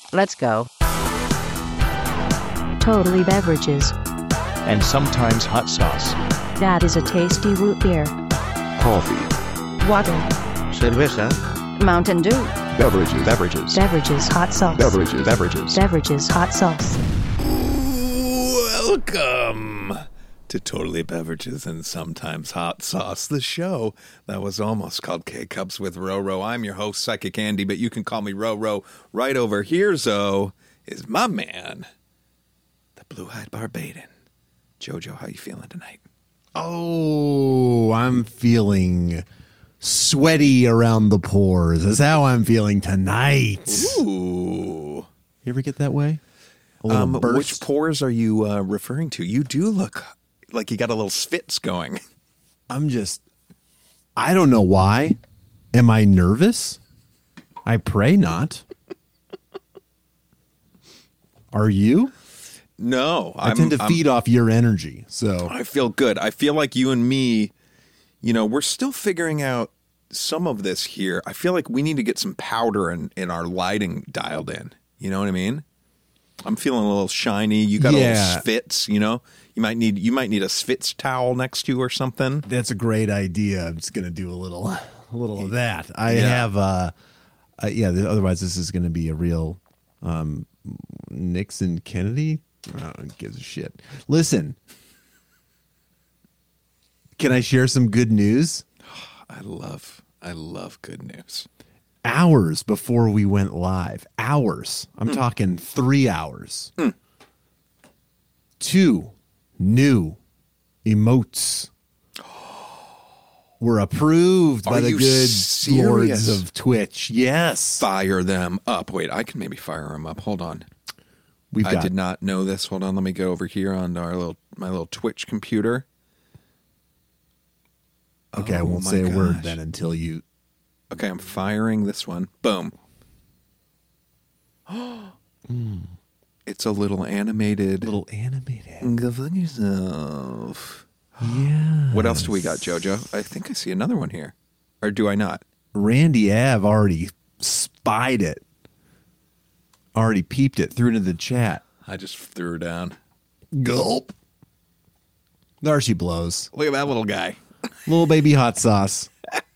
Let's go. Totally Beverages. And sometimes hot sauce. That is a tasty root beer. Coffee. Water. Cerveza. Mountain Dew. Beverages. Beverages. Beverages hot sauce. Beverages. Beverages. Beverages hot sauce. Welcome to Totally Beverages and Sometimes Hot Sauce, the show that was almost called K-Cups with Roro. I'm your host, Psychic Andy, but you can call me Roro. Right over here, Zo, is my man, the Blue-Eyed Barbadian. Jojo, how you feeling tonight? Oh, I'm feeling sweaty around the pores. That's how I'm feeling tonight. Ooh. You ever get that way? A little burst? Which pores are you referring to? You do look like you got a little spits going. I don't know why. Am I nervous? I pray not. Are you? No. I tend to feed off your energy, so. I feel good. I feel like you and me, we're still figuring out some of this here. I feel like we need to get some powder in our lighting dialed in. You know what I mean? I'm feeling a little shiny. You got a little spits, You might need a spits towel next to you or something. That's a great idea. I'm just going to do a little of that. I have otherwise this is going to be a real Nixon Kennedy. Oh, who gives a shit. Listen. Can I share some good news? I love good news. Hours before we went live. Hours. I'm talking 3 hours. 2 new emotes were approved by the good lords of Twitch. Yes. Fire them up. Wait, I can maybe fire them up. Hold on. I did not know this. Hold on. Let me go over here on my little Twitch computer. Okay, I won't say a word then until you. Okay, I'm firing this one. Boom. It's a little animated. Go fuck yourself. Yeah. What else do we got, Jojo? I think I see another one here. Or do I not? Randy Ave already spied it. Already peeped it, threw it into the chat. I just threw her down. Gulp. There she blows. Look at that little guy. Little baby hot sauce.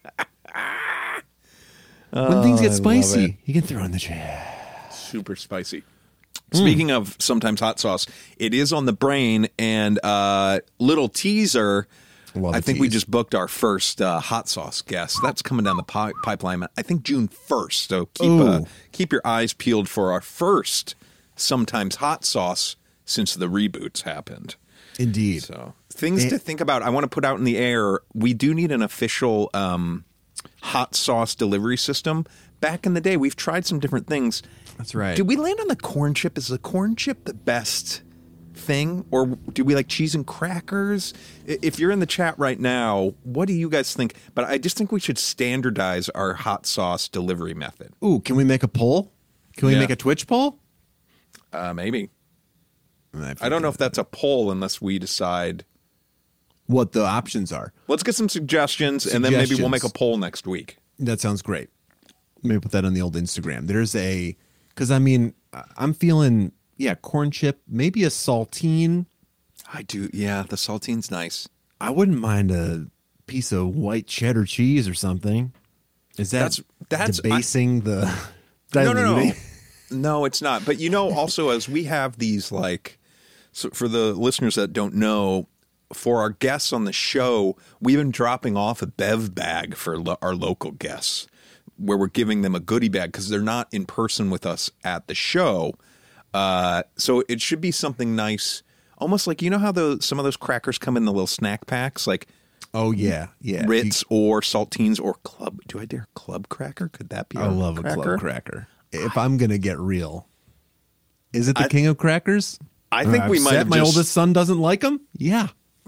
When things get spicy, you can throw in the chat. Super spicy. Speaking of sometimes hot sauce, it is on the brain, and little teaser. I think we just booked our first hot sauce guest. That's coming down the pipeline. I think June 1st. So keep your eyes peeled for our first sometimes hot sauce since the reboots happened. Indeed. So things to think about. I want to put out in the air. We do need an official hot sauce delivery system. Back in the day, we've tried some different things. That's right. Did we land on the corn chip? Is the corn chip the best thing? Or do we like cheese and crackers? If you're in the chat right now, what do you guys think? But I just think we should standardize our hot sauce delivery method. Ooh, can we make a poll? Can we make a Twitch poll? Maybe. I don't know if that's a poll unless we decide what the options are. Let's get some suggestions, and then maybe we'll make a poll next week. That sounds great. Maybe put that on the old Instagram. Because I'm feeling, corn chip, maybe a saltine. I do, the saltine's nice. I wouldn't mind a piece of white cheddar cheese or something. Is that's debasing the No. No, it's not. But also as we have these so for the listeners that don't know, for our guests on the show, we've been dropping off a bev bag for our local guests, where we're giving them a goodie bag because they're not in person with us at the show. So it should be something nice, almost like, how some of those crackers come in the little snack packs, like Ritz or Saltines or Club. Do I dare Club Cracker? Could that be? I love a Club Cracker. If I'm gonna get real, is it the king of crackers? I think we might have my oldest son doesn't like them. Yeah.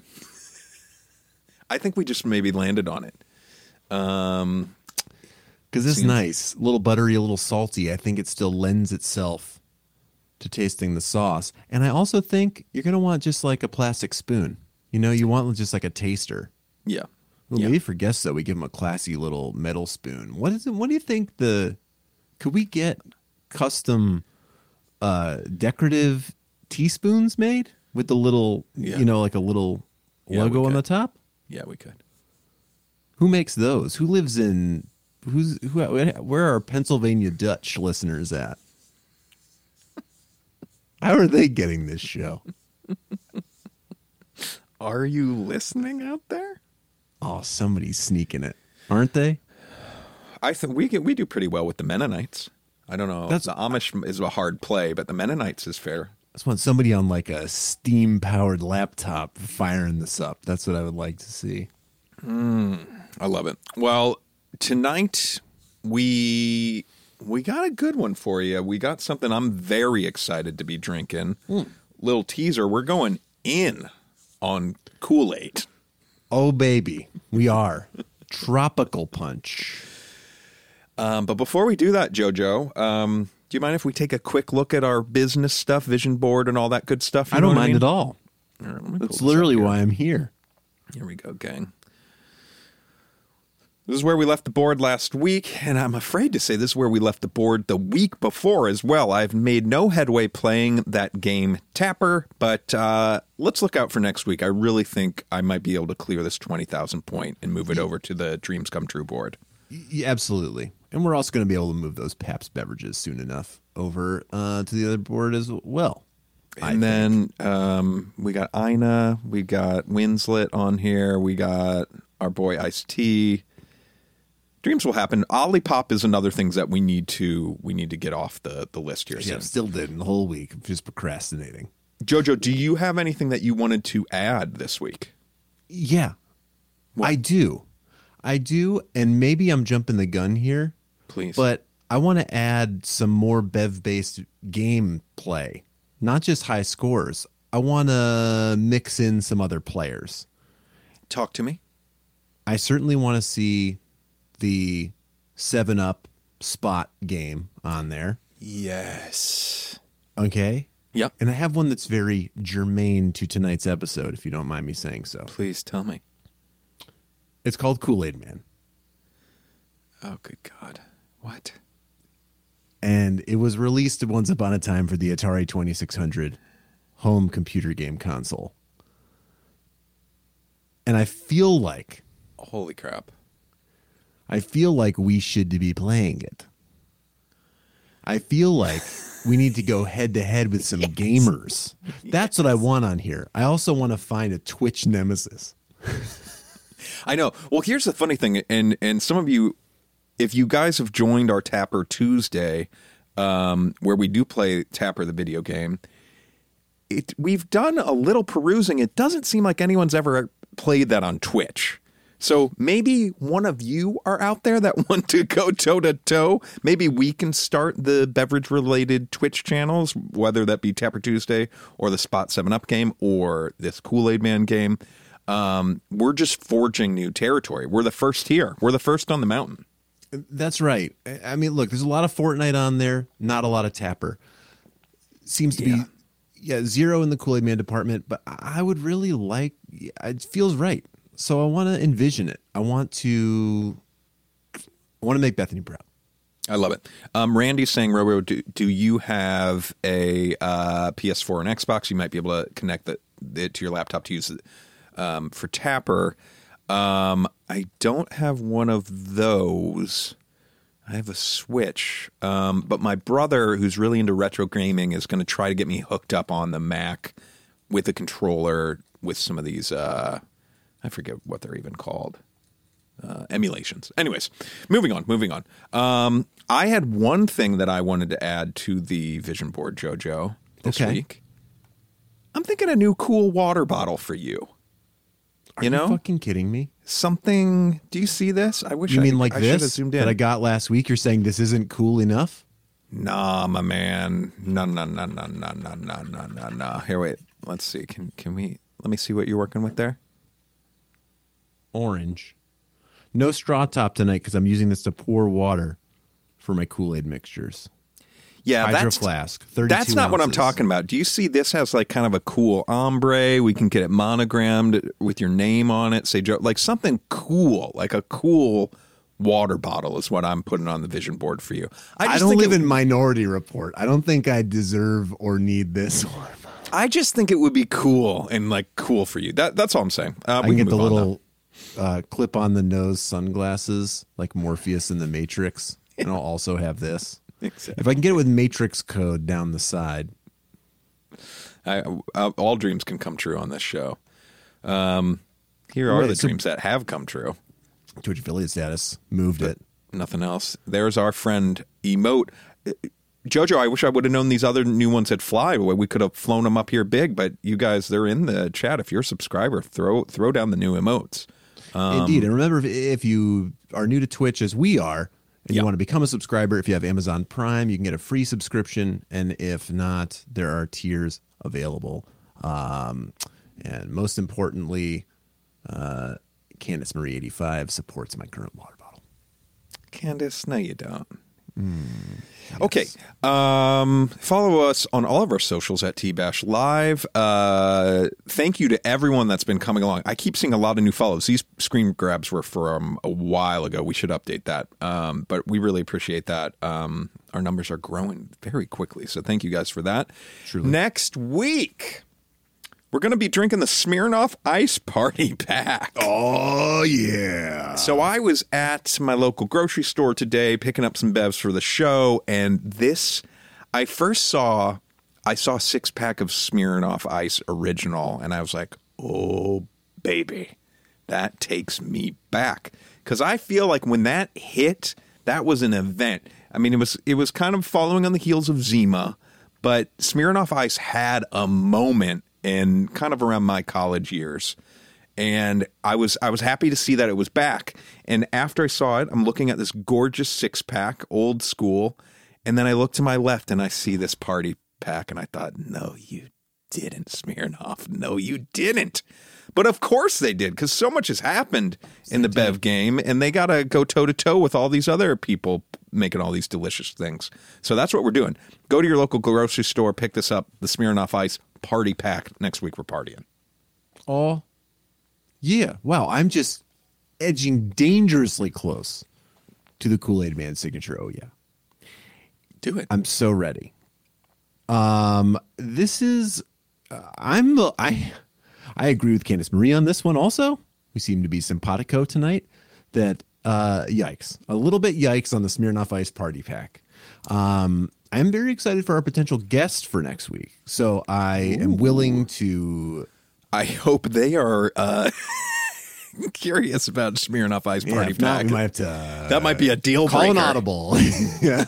I think we just maybe landed on it. Because it's nice. A little buttery, a little salty. I think it still lends itself to tasting the sauce. And I also think you're going to want just like a plastic spoon. You want just like a taster. Yeah. Well, maybe for guests, though, we give them a classy little metal spoon. What do you think could we get custom decorative teaspoons made with the little, Yeah. like a little Yeah, logo we on the could. top? Yeah, we could. Who makes those? Who lives in where are Pennsylvania Dutch listeners at? How are they getting this show? Are you listening out there? Oh, somebody's sneaking it, aren't they? I think we do pretty well with the Mennonites. I don't know. That's- The Amish is a hard play, but the Mennonites is fair. I just want somebody on like a steam powered laptop firing this up. That's what I would like to see. I love it. Well, tonight we got a good one for you. We got something I'm very excited to be drinking. Little teaser. We're going in on Kool-Aid. Oh, baby, we are. Tropical Punch. But before we do that, JoJo, do you mind if we take a quick look at our business stuff, vision board, and all that good stuff? You I don't know what mind mean? at all. All right, let me pull That's this literally up here. why I'm here. Here we go, gang. This is where we left the board last week, and I'm afraid to say this is where we left the board the week before as well. I've made no headway playing that game Tapper, but let's look out for next week. I really think I might be able to clear this 20,000 point and move it over to the Dreams Come True board. Yeah, absolutely. And we're also going to be able to move those Pabst beverages soon enough over to the other board as well. And then we got Ina, we got Winslet on here, we got our boy Ice-T. Dreams will happen. Olipop is another thing that we need to get off the list here Yeah, soon. still didn't the whole week. I'm just procrastinating. Jojo, do you have anything that you wanted to add this week? Yeah, I do. And maybe I'm jumping the gun here, Please. but I want to add some more Bev-based game play, not just high scores. I want to mix in some other players. Talk to me. I certainly want to see the 7-Up spot game on there. Yes. Okay. Yep. And I have one that's very germane to tonight's episode, if you don't mind me saying so. Please tell me. It's called Kool-Aid Man. Oh, good God. What? And it was released once upon a time for the Atari 2600 home computer game console. And I feel like Holy crap. we should be playing it. I feel like we need to go head to head with some gamers. That's what I want on here. I also want to find a Twitch nemesis. I know. Well, here's the funny thing, and some of you, if you guys have joined our Tapper Tuesday, where we do play Tapper the video game, we've done a little perusing. It doesn't seem like anyone's ever played that on Twitch. So maybe one of you are out there that want to go toe-to-toe. Maybe we can start the beverage-related Twitch channels, whether that be Tapper Tuesday or the Spot 7-Up game or this Kool-Aid Man game. We're just forging new territory. We're the first here. We're the first on the mountain. That's right. I mean, look, there's a lot of Fortnite on there, not a lot of Tapper. Seems to be, zero in the Kool-Aid Man department, but I would really like, it feels right. So I want to envision it. I want to make Bethany proud. I love it. Randy's saying, Robo, do you have a PS4 and Xbox? You might be able to connect it to your laptop to use it for Tapper. I don't have one of those. I have a Switch. But my brother, who's really into retro gaming, is going to try to get me hooked up on the Mac with a controller with some of these, I forget what they're even called. Emulations. Anyways, moving on. I had one thing that I wanted to add to the vision board, JoJo, this week. I'm thinking a new cool water bottle for you. Are you fucking kidding me? Something. Do you see this? I wish You mean like I should have this zoomed in. that I got last week? You're saying this isn't cool enough? Nah, my man. No. Here, wait. Let's see. Can we? Let me see what you're working with there. Orange. No straw top tonight because I'm using this to pour water for my Kool-Aid mixtures. Yeah, Hydro flask. 32 That's not what I'm ounces. talking about. Do you see this has like kind of a cool ombre? We can get it monogrammed with your name on it. Say Joe, like something cool, like a cool water bottle is what I'm putting on the vision board for you. I just don't think live in Minority Report. I don't think I deserve or need this one. I just think it would be cool and like cool for you. That's all I'm saying. I can get the little clip on the nose sunglasses like Morpheus in the Matrix, and I'll also have this. Exactly. If I can get it with Matrix code down the side. All dreams can come true on this show. Here are the dreams that have come true. Twitch affiliate status. Moved it. Nothing else. There's our friend Emote. Jojo, I wish I would have known these other new ones that fly. We could have flown them up here big, but you guys, they're in the chat. If you're a subscriber, throw down the new emotes. Indeed. And remember, if you are new to Twitch as we are, and you want to become a subscriber, if you have Amazon Prime, you can get a free subscription. And if not, there are tiers available. And most importantly, Candice Marie 85 supports my current water bottle. Candice, no, you don't. Yes. Okay. Follow us on all of our socials at TBash Live. Thank you to everyone that's been coming along. I keep seeing a lot of new follows. These screen grabs were from a while ago. We should update that. But we really appreciate that. Our numbers are growing very quickly. So thank you guys for that. Truly. Next week, we're going to be drinking the Smirnoff Ice Party Pack. Oh, yeah. So I was at my local grocery store today picking up some bevs for the show, and I saw a 6-pack of Smirnoff Ice Original, and I was like, oh, baby, that takes me back. Because I feel like when that hit, that was an event. I mean, it was kind of following on the heels of Zima, but Smirnoff Ice had a moment in kind of around my college years. And I was happy to see that it was back. And after I saw it, I'm looking at this gorgeous 6-pack, old school. And then I look to my left and I see this party pack. And I thought, no, you didn't, Smirnoff. No, you didn't. But of course they did, because so much has happened in the Bev game. And they got to go toe-to-toe with all these other people making all these delicious things. So that's what we're doing. Go to your local grocery store, pick this up, the Smirnoff Ice Party Pack. Next week we're partying. Oh, yeah. Wow. I'm just edging dangerously close to the Kool-Aid Man signature. Oh, yeah. Do it. I'm so ready. This is, I agree with Candice Marie on this one also. We seem to be simpatico tonight. That, yikes. A little bit yikes on the Smirnoff Ice Party Pack. I'm very excited for our potential guest for next week. So I am willing to... I hope they are curious about Smirnoff Ice Party Pack. We might have to... that might be a deal breaker. Call an audible. Yeah.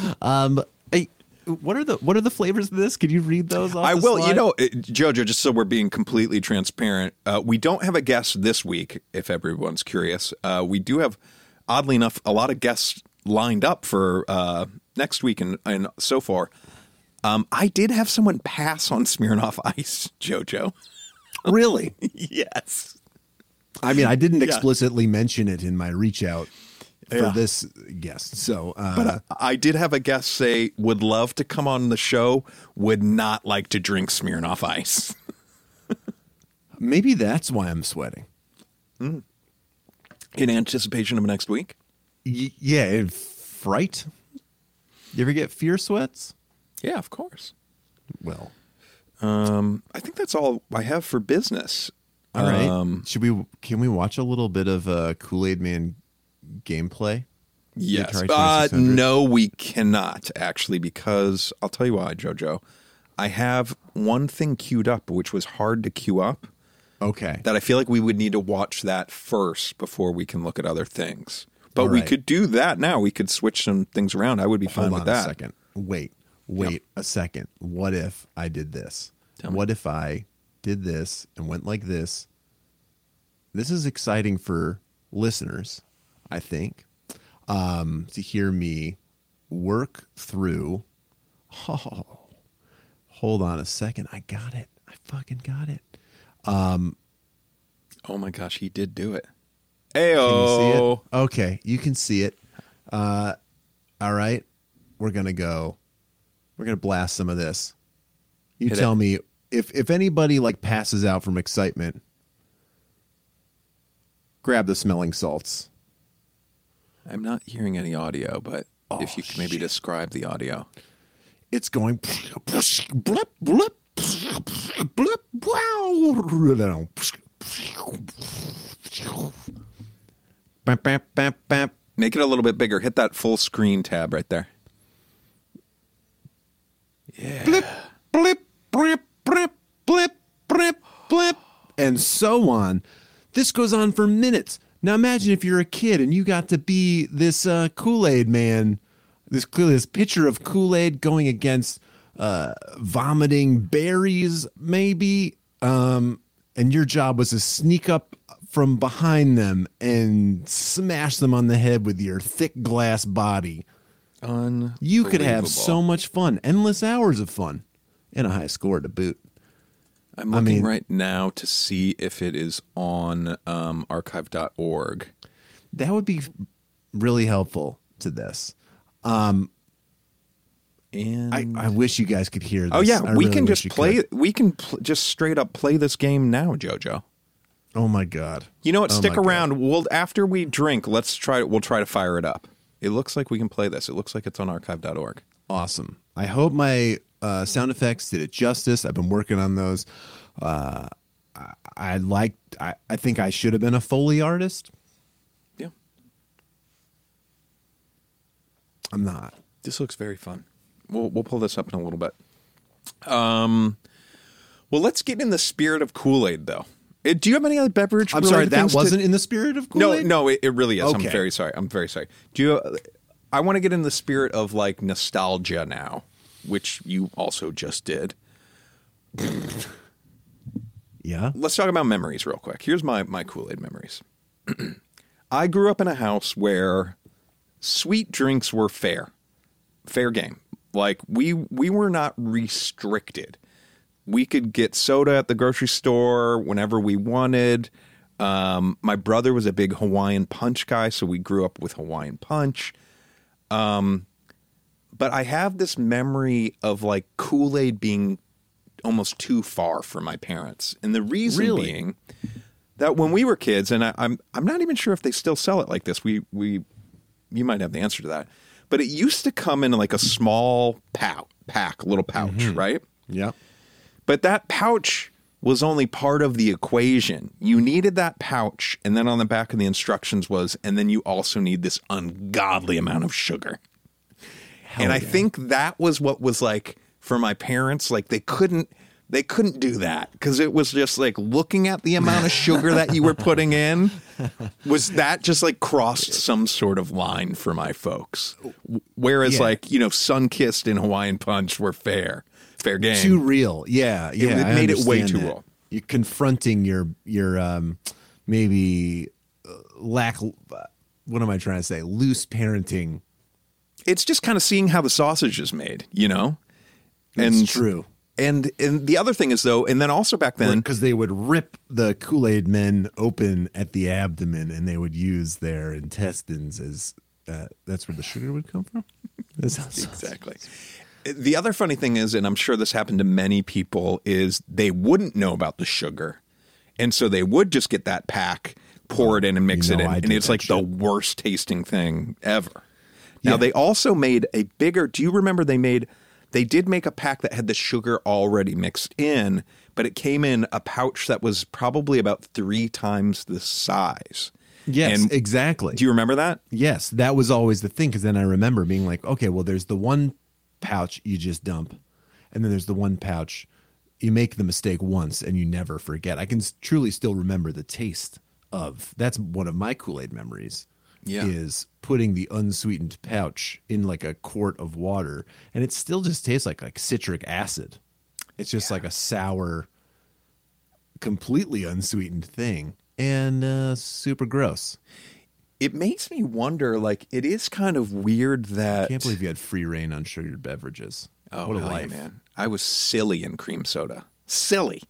What are the flavors of this? Could you read those off I the will. slide? You know, Jojo, just so we're being completely transparent, we don't have a guest this week, if everyone's curious. We do have, oddly enough, a lot of guests lined up for next week and so far. I did have someone pass on Smirnoff Ice, Jojo. Really? Yes. I mean, I didn't explicitly mention it in my reach out for this guest. So, but I did have a guest say would love to come on the show, would not like to drink Smirnoff Ice. Maybe that's why I'm sweating. In anticipation of next week? Yeah, fright. You ever get fear sweats? Yeah, of course. Well, I think that's all I have for business. All right. Can we watch a little bit of Kool-Aid Man gameplay? Yes. Atari 2600? No, we cannot actually, because I'll tell you why, Jojo. I have one thing queued up, which was hard to queue up. Okay. That I feel like we would need to watch that first before we can look at other things. But we could do that now. We could switch some things around. I would be fine with that. Hold on a second. Wait a second. What if I did this? What if I did this and went like this? This is exciting for listeners, I think, to hear me work through. Oh, hold on a second. I got it. I fucking got it. Oh my gosh, he did do it. Can you see Ayo. it? Okay, you can see it. All right, we're gonna blast some of this. You tell me if anybody like passes out from excitement. Grab the smelling salts. I'm not hearing any audio, but if you could maybe describe the audio. It's going blip, blip, blip, wow. Bam, bam, bam, bam. Make it a little bit bigger. Hit that full screen tab right there. Yeah. Blip, blip, blip, blip, blip, blip, blip, and so on. This goes on for minutes. Now imagine if you're a kid and you got to be this Kool-Aid man, this pitcher of Kool-Aid going against vomiting berries, maybe, and your job was to sneak up from behind them and smash them on the head with your thick glass body. You could have so much fun, endless hours of fun, and a high score to boot. I'm looking right now to see if it is on archive.org. That would be really helpful to this. And I wish you guys could hear this. Oh yeah, I we really can wish just you play. could. We can just straight up play this game now, JoJo. Oh my god! You know what? Stick my around. We'll after we drink. Let's try. We'll try to fire it up. It looks like we can play this. It looks like it's on archive.org. Awesome. I hope my sound effects did it justice. I've been working on those. I think I should have been a Foley artist. Yeah, I'm not. this looks very fun. We'll pull this up in a little bit. Well, let's get in the spirit of Kool-Aid, though. Do you have any other beverage? I'm sorry, that wasn't in the spirit of Kool-Aid? No, it really is. Okay. I'm very sorry. I want to get in the spirit of like nostalgia now, which you also just did. Yeah. Let's talk about memories real quick. Here's my Kool-Aid memories. I grew up in a house where sweet drinks were fair game. Like we were not restricted. We could get soda at the grocery store whenever we wanted. My brother was a big Hawaiian Punch guy, so we grew up with Hawaiian Punch. But I have this memory of like Kool-Aid being almost too far for my parents. And the reason being that when we were kids, and I'm not even sure if they still sell it like this. You might have the answer to that. But it used to come in like a small little pouch, right? Yeah. But that pouch was only part of the equation. You needed that pouch, and then on the back of the instructions was, and then you also need this ungodly amount of sugar. I think that was what was like for my parents, like they couldn't do that because it was just like looking at the amount of sugar that you were putting in was that just like crossed some sort of line for my folks. Whereas like, Sunkissed and Hawaiian Punch were fair game. Too real. Yeah. It made it way too real. You're confronting your maybe what am I trying to say? Loose parenting. It's just kind of seeing how the sausage is made, That's true. And the other thing is though, and then also back then, because they would rip the Kool-Aid men open at the abdomen, and they would use their intestines as that's where the sugar would come from. Exactly. The other funny thing is, and I'm sure this happened to many people, is they wouldn't know about the sugar, and so they would just get that pack, pour it in, and mix it in, and it's like the worst tasting thing ever. Now they also made a bigger. Do you remember they did make a pack that had the sugar already mixed in, but it came in a pouch that was probably about 3 times the size. Yes, And exactly. do you remember that? Yes, that was always the thing, because then I remember being like, okay, well, there's the one pouch you just dump, and then there's the one pouch you make the mistake once and you never forget. I can truly still remember the taste of. That's one of my Kool-Aid memories. Yeah. Is putting the unsweetened pouch in like a quart of water, and it still just tastes like citric acid. It's just like a sour, completely unsweetened thing, and super gross. It makes me wonder, like, it is kind of weird that... I can't believe you had free reign on sugared beverages. Oh, what a hell yeah, life. man. I was silly in cream soda. Silly.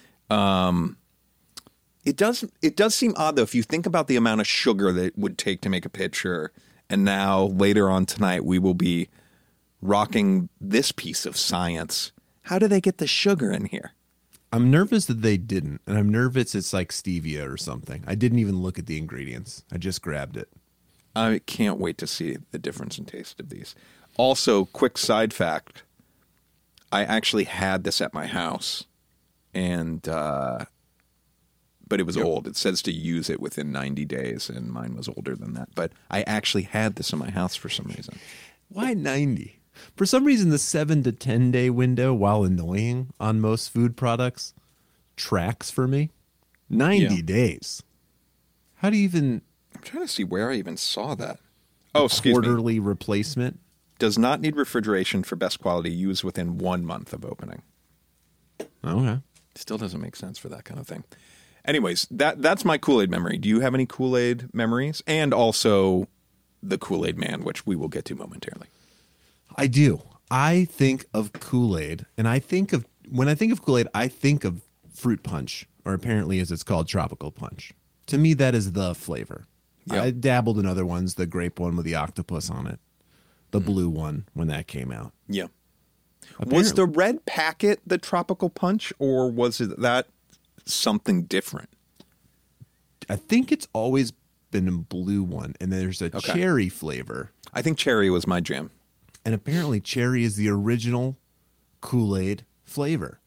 It does seem odd, though, if you think about the amount of sugar that it would take to make a pitcher, and now, later on tonight, we will be rocking this piece of science. How do they get the sugar in here? I'm nervous that they didn't, and I'm nervous it's like stevia or something. I didn't even look at the ingredients. I just grabbed it. I can't wait to see the difference in taste of these. Also, quick side fact, I actually had this at my house, and but it was old. It says to use it within 90 days, and mine was older than that. But I actually had this in my house for some reason. Why 90? For some reason, the 7 to 10 day window, while annoying on most food products, tracks for me. 90 days. How do you even... I'm trying to see where I even saw that. Oh, excuse me. Quarterly replacement? Does not need refrigeration for best quality. Use within 1 month of opening. Okay. Still doesn't make sense for that kind of thing. Anyways, that's my Kool-Aid memory. Do you have any Kool-Aid memories? And also the Kool-Aid Man, which we will get to momentarily. I do. I think of Kool-Aid, and when I think of Kool-Aid, I think of fruit punch, or apparently as it's called, tropical punch. To me, that is the flavor. Yep. I dabbled in other ones, the grape one with the octopus on it, the blue one when that came out. Yeah. Was the red packet the tropical punch, or was it that something different? I think it's always been a blue one, and there's a cherry flavor. I think cherry was my jam. And apparently cherry is the original Kool-Aid flavor,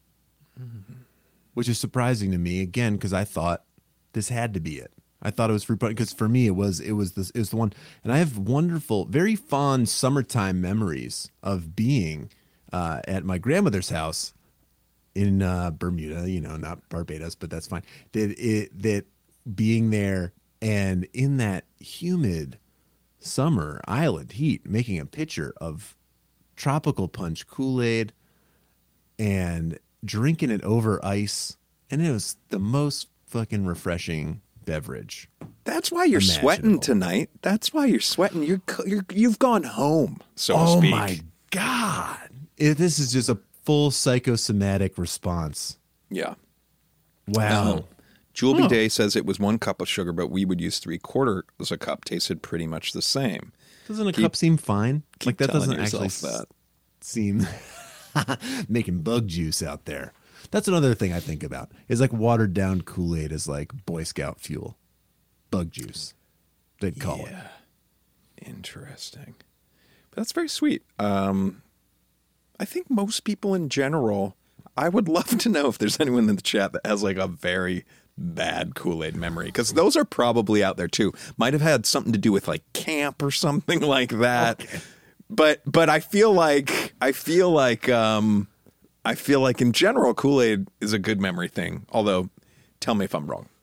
which is surprising to me, again, because I thought this had to be it. I thought it was fruit punch, because for me it was the one. And I have wonderful, very fond summertime memories of being at my grandmother's house in Bermuda, not Barbados, but that's fine. That being there and in that humid summer island heat, making a pitcher of tropical punch Kool-Aid and drinking it over ice, and it was the most fucking refreshing beverage. That's why you're sweating tonight. That's why you're sweating. You've gone home, so to speak. Oh my God. This is just a full psychosomatic response. Yeah. Wow. Juleby Day says it was 1 cup of sugar, but we would use 3/4 a cup. Tasted pretty much the same. Doesn't a cup seem fine? Like that telling doesn't actually yourself seem making bug juice out there. That's another thing I think about. Is like watered down Kool-Aid is like Boy Scout fuel. Bug juice. They'd call it. Interesting. But that's very sweet. I think most people in general, I would love to know if there's anyone in the chat that has like a very bad Kool-Aid memory, because those are probably out there too. Might have had something to do with like camp or something like that. Okay. But I feel like in general Kool-Aid is a good memory thing. Although, tell me if I'm wrong.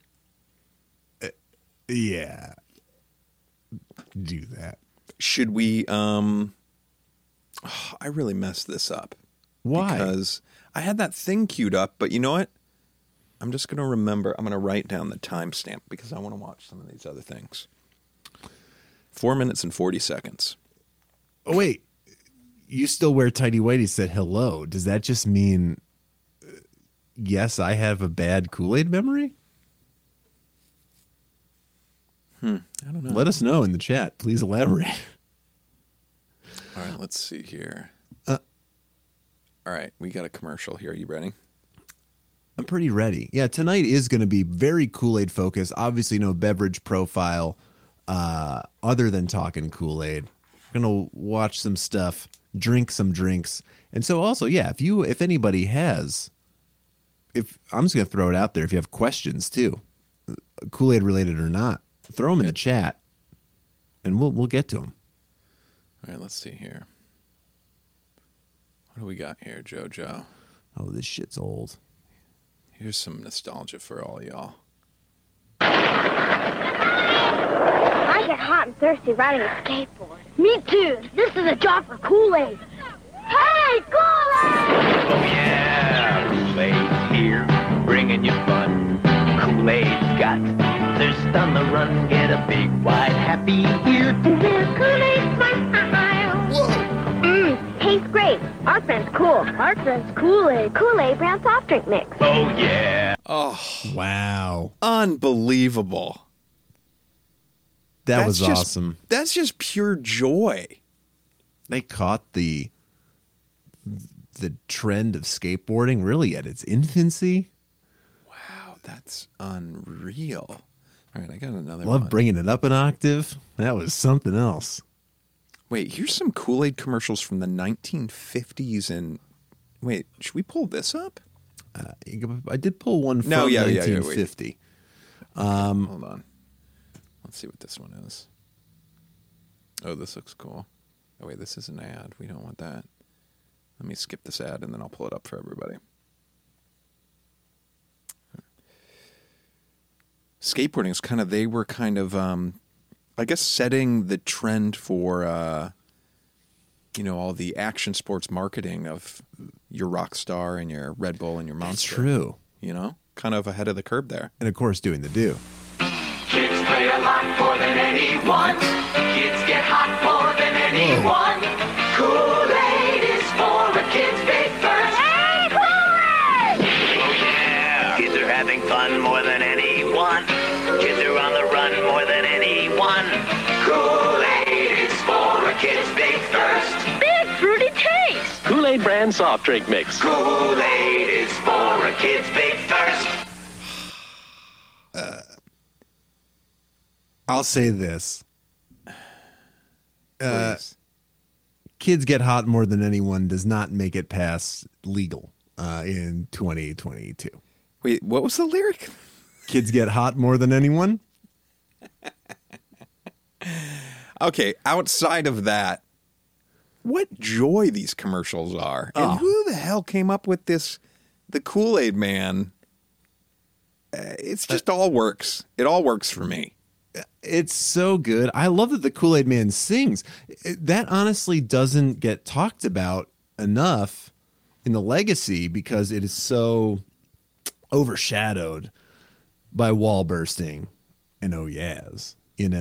Yeah. Do that. Should we I really messed this up. Why? Because I had that thing queued up, but you know what? I'm just going to remember. I'm going to write down the timestamp because I want to watch some of these other things. 4 minutes and 40 seconds. Oh, wait. You still wear tighty whities, said hello. Does that just mean, yes, I have a bad Kool-Aid memory? I don't know. Let us know in the chat. Please elaborate. All right, let's see here. All right, we got a commercial here. Are you ready? I'm pretty ready. Yeah, tonight is going to be very Kool-Aid focused. Obviously, no beverage profile other than talking Kool-Aid. We're going to watch some stuff, drink some drinks. And so also, yeah, if anybody has, I'm just going to throw it out there. If you have questions too, Kool-Aid related or not, throw them in the chat and we'll get to them. All right, let's see here. What do we got here, JoJo? Oh, this shit's old. Here's some nostalgia for all y'all. I get hot and thirsty riding a skateboard. Me too. This is a job for Kool-Aid. Hey, Kool-Aid! Oh yeah, Kool-Aid's here, bringing you fun. Kool-Aid's got thirst on the run. Get a big, wide, happy ear. Kool-Aid's my style. Whoa. Tastes great. Our friend's cool. Our friend's Kool-Aid. Kool-Aid brown soft drink mix. Oh yeah. Oh, Wow. unbelievable. That was That's just- awesome. That's just pure joy. They caught the trend of skateboarding really at its infancy. Wow, that's unreal. All right, I got another Love one. bringing it up an octave. That was something else. Wait, here's some Kool-Aid commercials from the 1950s. And wait, should we pull this up? I did pull one from No, yeah, wait. 1950. Hold on. Let's see what this one is. Oh, this looks cool. Oh, wait, this is an ad. We don't want that. Let me skip this ad, and then I'll pull it up for everybody. Skateboarding is kind of, they were kind of, I guess, setting the trend for, all the action sports marketing of your Rockstar and your Red Bull and your Monster. That's true. Kind of ahead of the curve there. And of course, doing the do. Kids play a lot more than anyone. Kids get hot more than anyone. Kool-Aid is for a kid's big thirst. Hey, Kool-Aid! Oh yeah, kids are having fun more than anyone. Kids are on the run more than anyone. Kool-Aid is for a kid's big thirst. Big fruity taste. Kool-Aid brand soft drink mix. Kool-Aid is for a kid's big thirst. I'll say this. Please. Kids get hot more than anyone does not make it past legal in 2022. Wait, what was the lyric? Kids get hot more than anyone? Okay, outside of that, what joy these commercials are. And who the hell came up with this, the Kool-Aid Man? It's just all works. It all works for me. It's so good. I love that the Kool-Aid Man sings. That honestly doesn't get talked about enough in the legacy because it is so overshadowed by wall bursting and oh yes,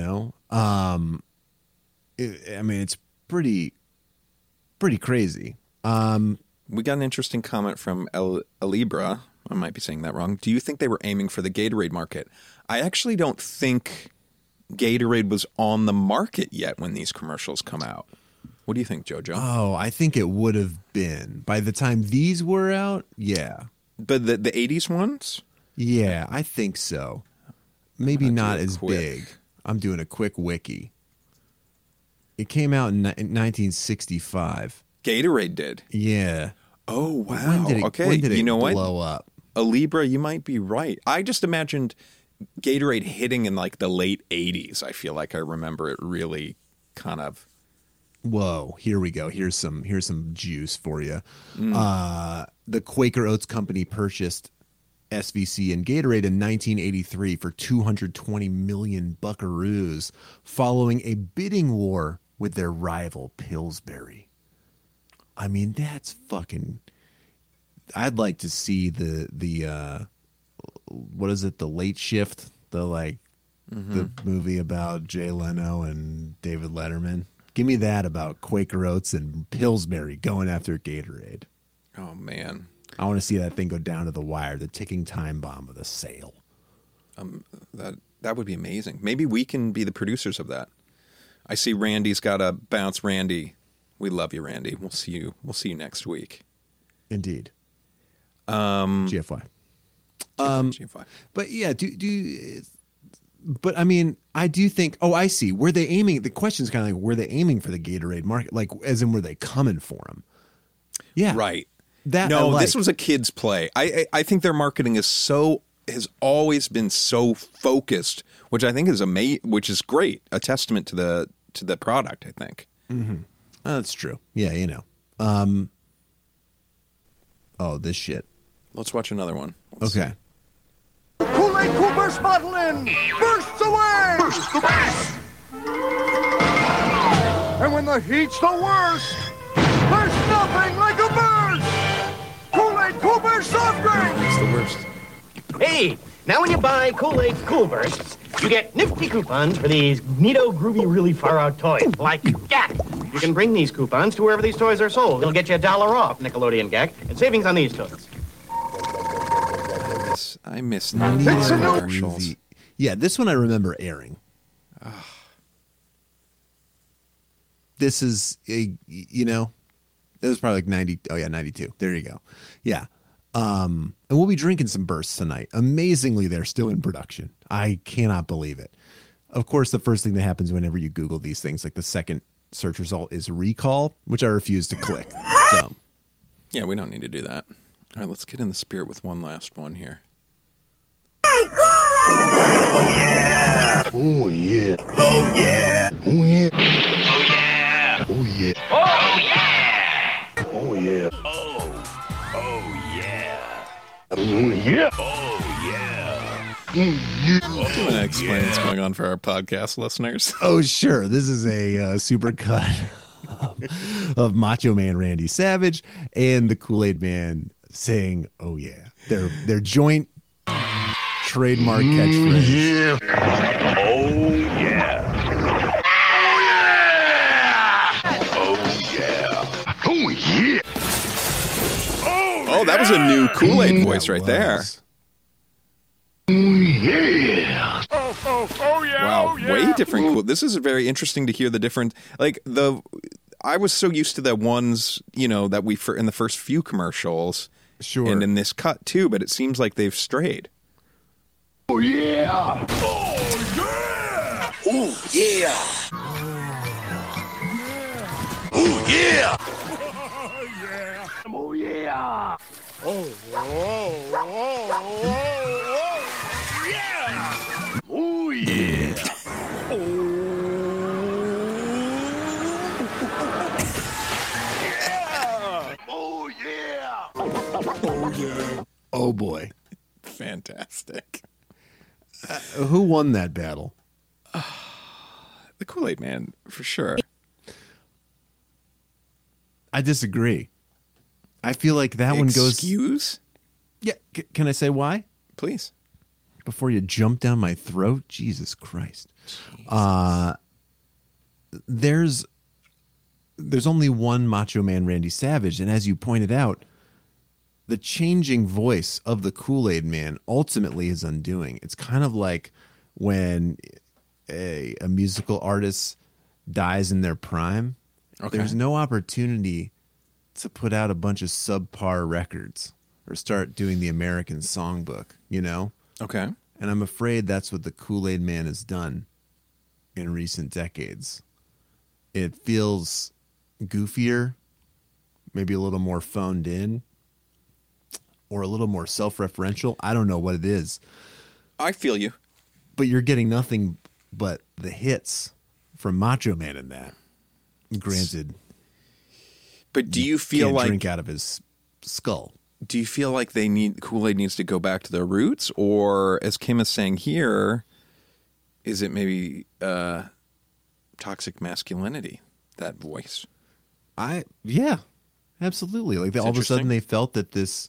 it's pretty crazy. We got an interesting comment from Alibra. I might be saying that wrong. Do you think they were aiming for the Gatorade market? I actually don't think Gatorade was on the market yet when these commercials come out. What do you think, JoJo? Oh, I think it would have been by the time these were out. Yeah. But the 80s ones? Yeah, I think so. Maybe not as quick. big. I'm doing a quick wiki. It came out in 1965. Gatorade did. Yeah. Oh, wow. When did it, okay, when did it you know what? blow up? Alibra, you might be right. I just imagined Gatorade hitting in like the late 80s. I feel like I remember it really kind of. Whoa, here we go. Here's some juice for you. The Quaker Oats Company purchased SVC and Gatorade in 1983 for 220 million buckaroos following a bidding war with their rival Pillsbury. I mean, that's fucking. I'd like to see the what is it? The Late Shift, the movie about Jay Leno and David Letterman. Give me that about Quaker Oats and Pillsbury going after Gatorade. Oh, man. I want to see that thing go down to the wire, the ticking time bomb of the sale. That would be amazing. Maybe we can be the producers of that. I see Randy's got a bounce. Randy, we love you, Randy. We'll see you next week. Indeed. GFY. GFY. But yeah, but I mean, I do think. Oh, I see. Were they aiming? The question's kind of like, were they aiming for the Gatorade market? Like, as in, were they coming for them? Yeah, Right. That this was a kid's play. I think their marketing has always been so focused, which I think is which is great, a testament to the product. I think. Mm-hmm. Oh, that's true. Yeah, oh, this shit. Let's watch another one. Okay. Kool-Aid Cool Burst bottle in! Bursts away! Burst the best! And when the heat's the worst, there's nothing like a burst! Kool-Aid Cool Burst soft drink! It's the worst. Hey, now when you buy Kool-Aid Cool Bursts, you get nifty coupons for these neato, groovy, really far-out toys, like GAC. You can bring these coupons to wherever these toys are sold. It'll get you $1 off Nickelodeon GAC and savings on these toys. I miss It's a new commercials. Yeah, this one I remember airing. This is it was probably like 90. Oh yeah, 92. There you go. Yeah. And we'll be drinking some bursts tonight. Amazingly, they're still in production. I cannot believe it. Of course, the first thing that happens whenever you Google these things, like the second search result is recall, which I refuse to click. So, Yeah, we don't need to do that. All right, let's get in the spirit with one last one here. Oh yeah! Oh yeah! Oh yeah! Oh yeah! Oh yeah! Oh yeah! Oh yeah! Oh yeah! Oh yeah! Oh yeah! Do you want to explain what's going on for our podcast listeners? oh, sure. This is a supercut of Macho Man Randy Savage and the Kool-Aid Man saying, oh, yeah. Their joint trademark catchphrase. Yeah! Oh yeah! Oh yeah! Oh yeah! Oh, that was a new Kool-Aid voice right there. Oh yeah! Wow, way different. Cool. This is very interesting to hear the different. I was so used to the ones that we in the first few commercials, Sure. and in this cut too. But it seems like they've strayed. Oh yeah! Oh yeah! Oh yeah! Oh yeah! Oh yeah! Oh yeah! Oh, boy. Fantastic. Who won that battle? The Kool-Aid Man, for sure. I disagree. I feel like that one goes... Excuse? Yeah, can I say why? Please. Before you jump down my throat? Jesus Christ. There's only one Macho Man Randy Savage, and as you pointed out, the changing voice of the Kool-Aid Man ultimately is undoing. It's kind of like when a musical artist dies in their prime. Okay. There's no opportunity to put out a bunch of subpar records or start doing the American songbook, Okay. And I'm afraid that's what the Kool-Aid Man has done in recent decades. It feels goofier, maybe a little more phoned in, or a little more self-referential. I don't know what it is. I feel you. But you're getting nothing but the hits from Macho Man in that. Granted, But do you feel can't like drink out of his skull. do you feel like Kool-Aid needs to go back to their roots, or as Kim is saying here, is it maybe toxic masculinity, that voice? Yeah, absolutely. Like all of a sudden they felt that this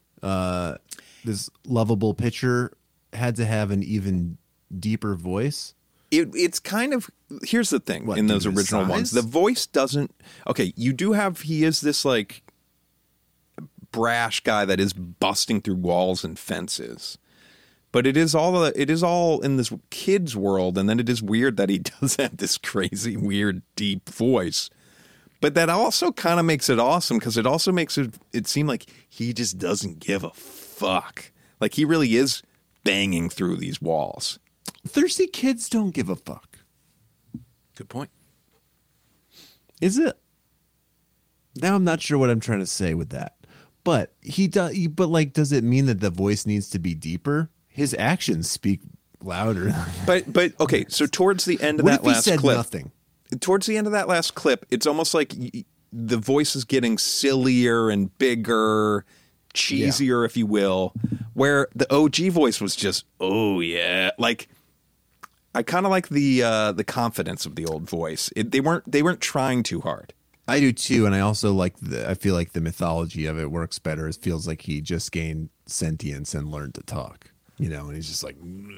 lovable pitcher had to have an even deeper voice. It's kind of, here's the thing, in those original ones, the voice doesn't, okay, he is this like brash guy that is busting through walls and fences. But it is all in this kid's world, and then it is weird that he does have this crazy, weird, deep voice. But that also kind of makes it awesome, because it also makes it seem like he just doesn't give a fuck. Like he really is banging through these walls. Thirsty kids don't give a fuck. Good point. Is it? Now I'm not sure what I'm trying to say with that. But he does. But like, does it mean that the voice needs to be deeper? His actions speak louder. But okay. So towards the end of what that if he last said clip, nothing? Towards the end of that last clip, it's almost like the voice is getting sillier and bigger, cheesier, if you will. Where the OG voice was just, oh yeah, like. I kind of like the confidence of the old voice. They weren't trying too hard. I do too, and I also like I feel like the mythology of it works better. It feels like he just gained sentience and learned to talk, and he's just like,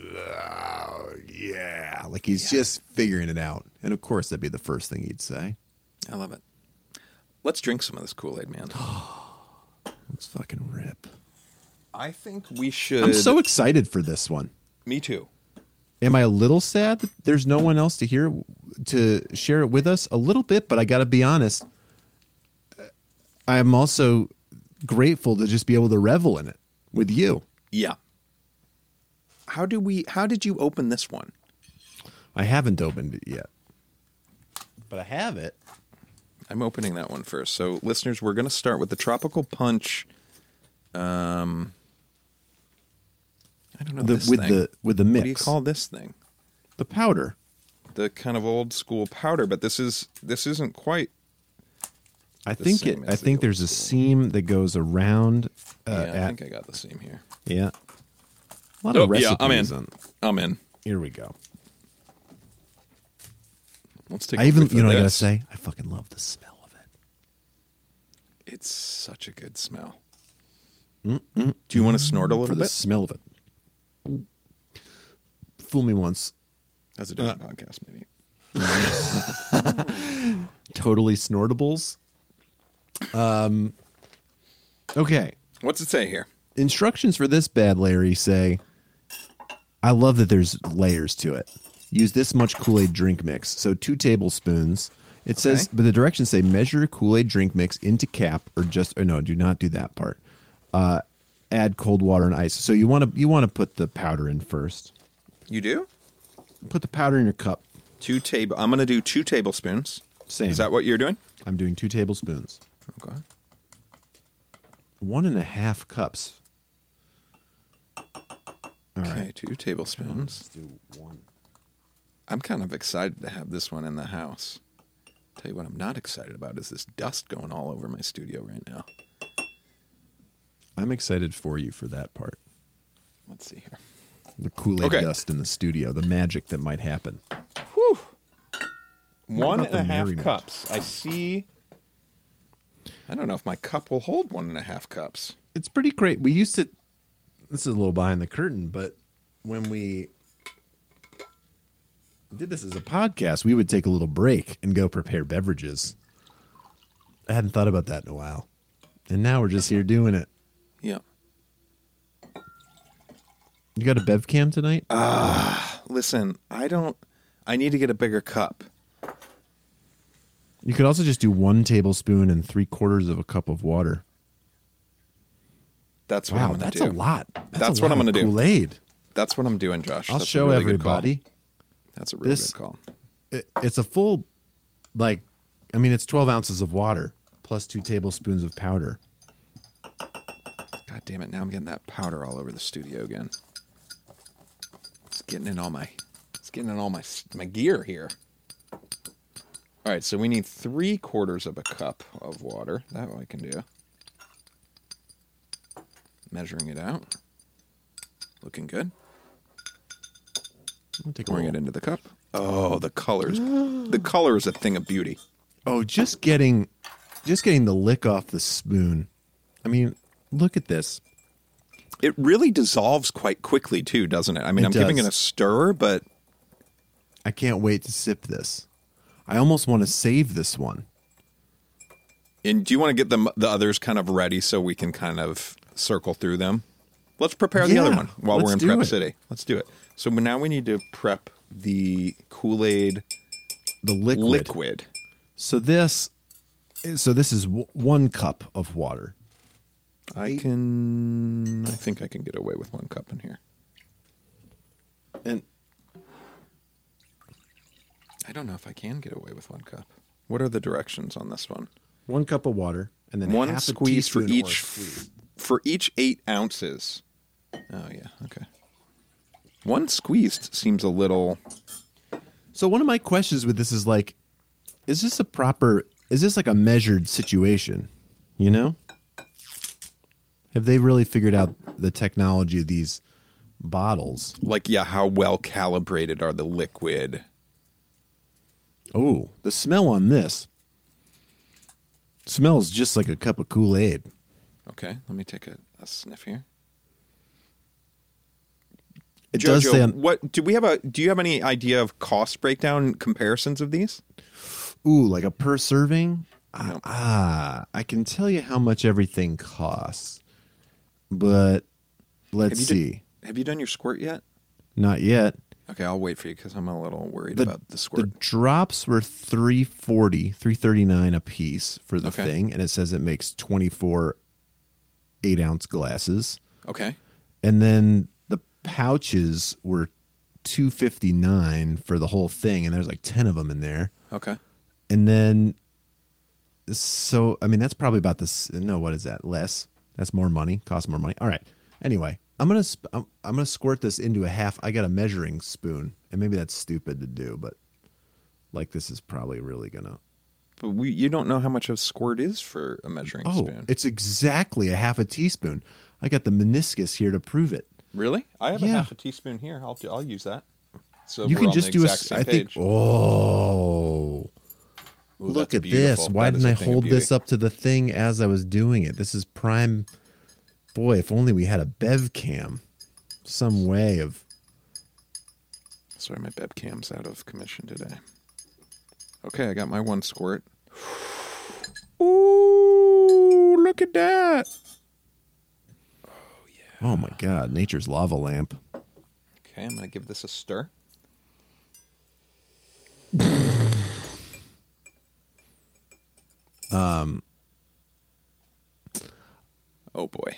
yeah, like he's just figuring it out. And of course, that'd be the first thing he'd say. I love it. Let's drink some of this Kool-Aid, man. Let's fucking rip. I think we should. I'm so excited for this one. Me too. Am I a little sad that there's no one else to share it with us? A little bit, but I got to be honest. I'm also grateful to just be able to revel in it with you. Yeah. How did you open this one? I haven't opened it yet, but I have it. I'm opening that one first. So, listeners, we're going to start with the Tropical Punch. I don't know this thing. With the mix. What do you call this thing? The powder. The kind of old school powder, but this isn't quite. I think there's a seam that goes around. I think I got the seam here. Yeah. A lot of recipes. Yeah, I'm in. Here we go. Let's take. I gotta say, I fucking love the smell of it. It's such a good smell. Do you want to snort a little For bit? the smell of it. Fool me once. That's a different podcast, maybe. Totally snortables. Okay. What's it say here? Instructions for this bad Larry say, I love that there's layers to it. Use this much Kool-Aid drink mix. So 2 tablespoons. It says, but the directions say measure Kool-Aid drink mix into cap or no, do not do that part. Add cold water and ice. So you want to put the powder in first. You do? Put the powder in your cup. I'm going to do 2 tablespoons. Same. Is that what you're doing? I'm doing 2 tablespoons. Okay. 1.5 cups. All Okay, right. 2 tablespoons. Let's do 1. I'm kind of excited to have this one in the house. Tell you what I'm not excited about is this dust going all over my studio right now. I'm excited for you for that part. Let's see here. The Kool-Aid dust in the studio, the magic that might happen. Whew. What about the 1.5 merriment? cups. I see. I don't know if my cup will hold 1.5 cups. It's pretty great. We used to, this is a little behind the curtain, but when we did this as a podcast, we would take a little break and go prepare beverages. I hadn't thought about that in a while. And now we're just here doing it. Yeah. You got a bev cam tonight? Listen, I need to get a bigger cup. You could also just do 1 tablespoon and 3/4 of a cup of water. That's what I'm going to do. That's a lot. That's what I'm going to do. Kool-Aid. That's what I'm doing, Josh. I'll That's show a really good call. everybody. That's a really good call. It's a full, it's 12 ounces of water plus 2 tablespoons of powder. God damn it! Now I'm getting that powder all over the studio again. It's getting in all my gear here. All right, so we need 3/4 of a cup of water. That I can do. Measuring it out. Looking good. Pouring it into the cup. Oh, the colors. The color is a thing of beauty. Oh, just getting the lick off the spoon. I mean, look at this. It really dissolves quite quickly too, doesn't it? I mean, I'm giving it a stir, but I can't wait to sip this. I almost want to save this one. And do you want to get the others kind of ready so we can kind of circle through them? Let's prepare the other one while we're in Prep City. Let's do it. So now we need to prep the Kool-Aid, the liquid. So this is 1 cup of water. I think I can get away with 1 cup in here. And I don't know if I can get away with 1 cup. What are the directions on this one? 1 cup of water, and then 1 half squeeze a for teaspoon each 8 ounces. Oh yeah, okay. 1 squeezed seems a little. So one of my questions with this is is this like a measured situation? You know? Have they really figured out the technology of these bottles? How well calibrated are the liquid? Oh, the smell on this smells just like a cup of Kool-Aid. Okay, let me take a sniff here. It Jojo, does say do you have any idea of cost breakdown comparisons of these? Ooh, like a per serving? No. I can tell you how much everything costs. But let's see. Have you done your squirt yet? Not yet. Okay, I'll wait for you because I'm a little worried about the squirt. The drops were $3.39 a piece for the thing, and it says it makes 24 8-ounce glasses. Okay. And then the pouches were $2.59 for the whole thing, and there's like 10 of them in there. Okay. And then, so I mean, that's probably about this. No, what is that? Less. That's more money. Costs more money. All right. Anyway, I'm gonna squirt this into a half. I got a measuring spoon, and maybe that's stupid to do, but like this is probably really gonna. But you don't know how much a squirt is for a measuring spoon. It's exactly a half a teaspoon. I got the meniscus here to prove it. Really? I have a Yeah. half a teaspoon here. I'll use that. So You we're can on just the do exact same I think. page. Oh, Ooh, look that's at beautiful. this! Why That is didn't I a thing of hold beauty. this up to the thing as I was doing it? This is prime. Boy, if only we had a bev cam, some way of. Sorry, my Bebcam's out of commission today. Okay, I got my one squirt. Ooh, look at that. Oh my God, nature's lava lamp. Okay, I'm going to give this a stir. Oh boy.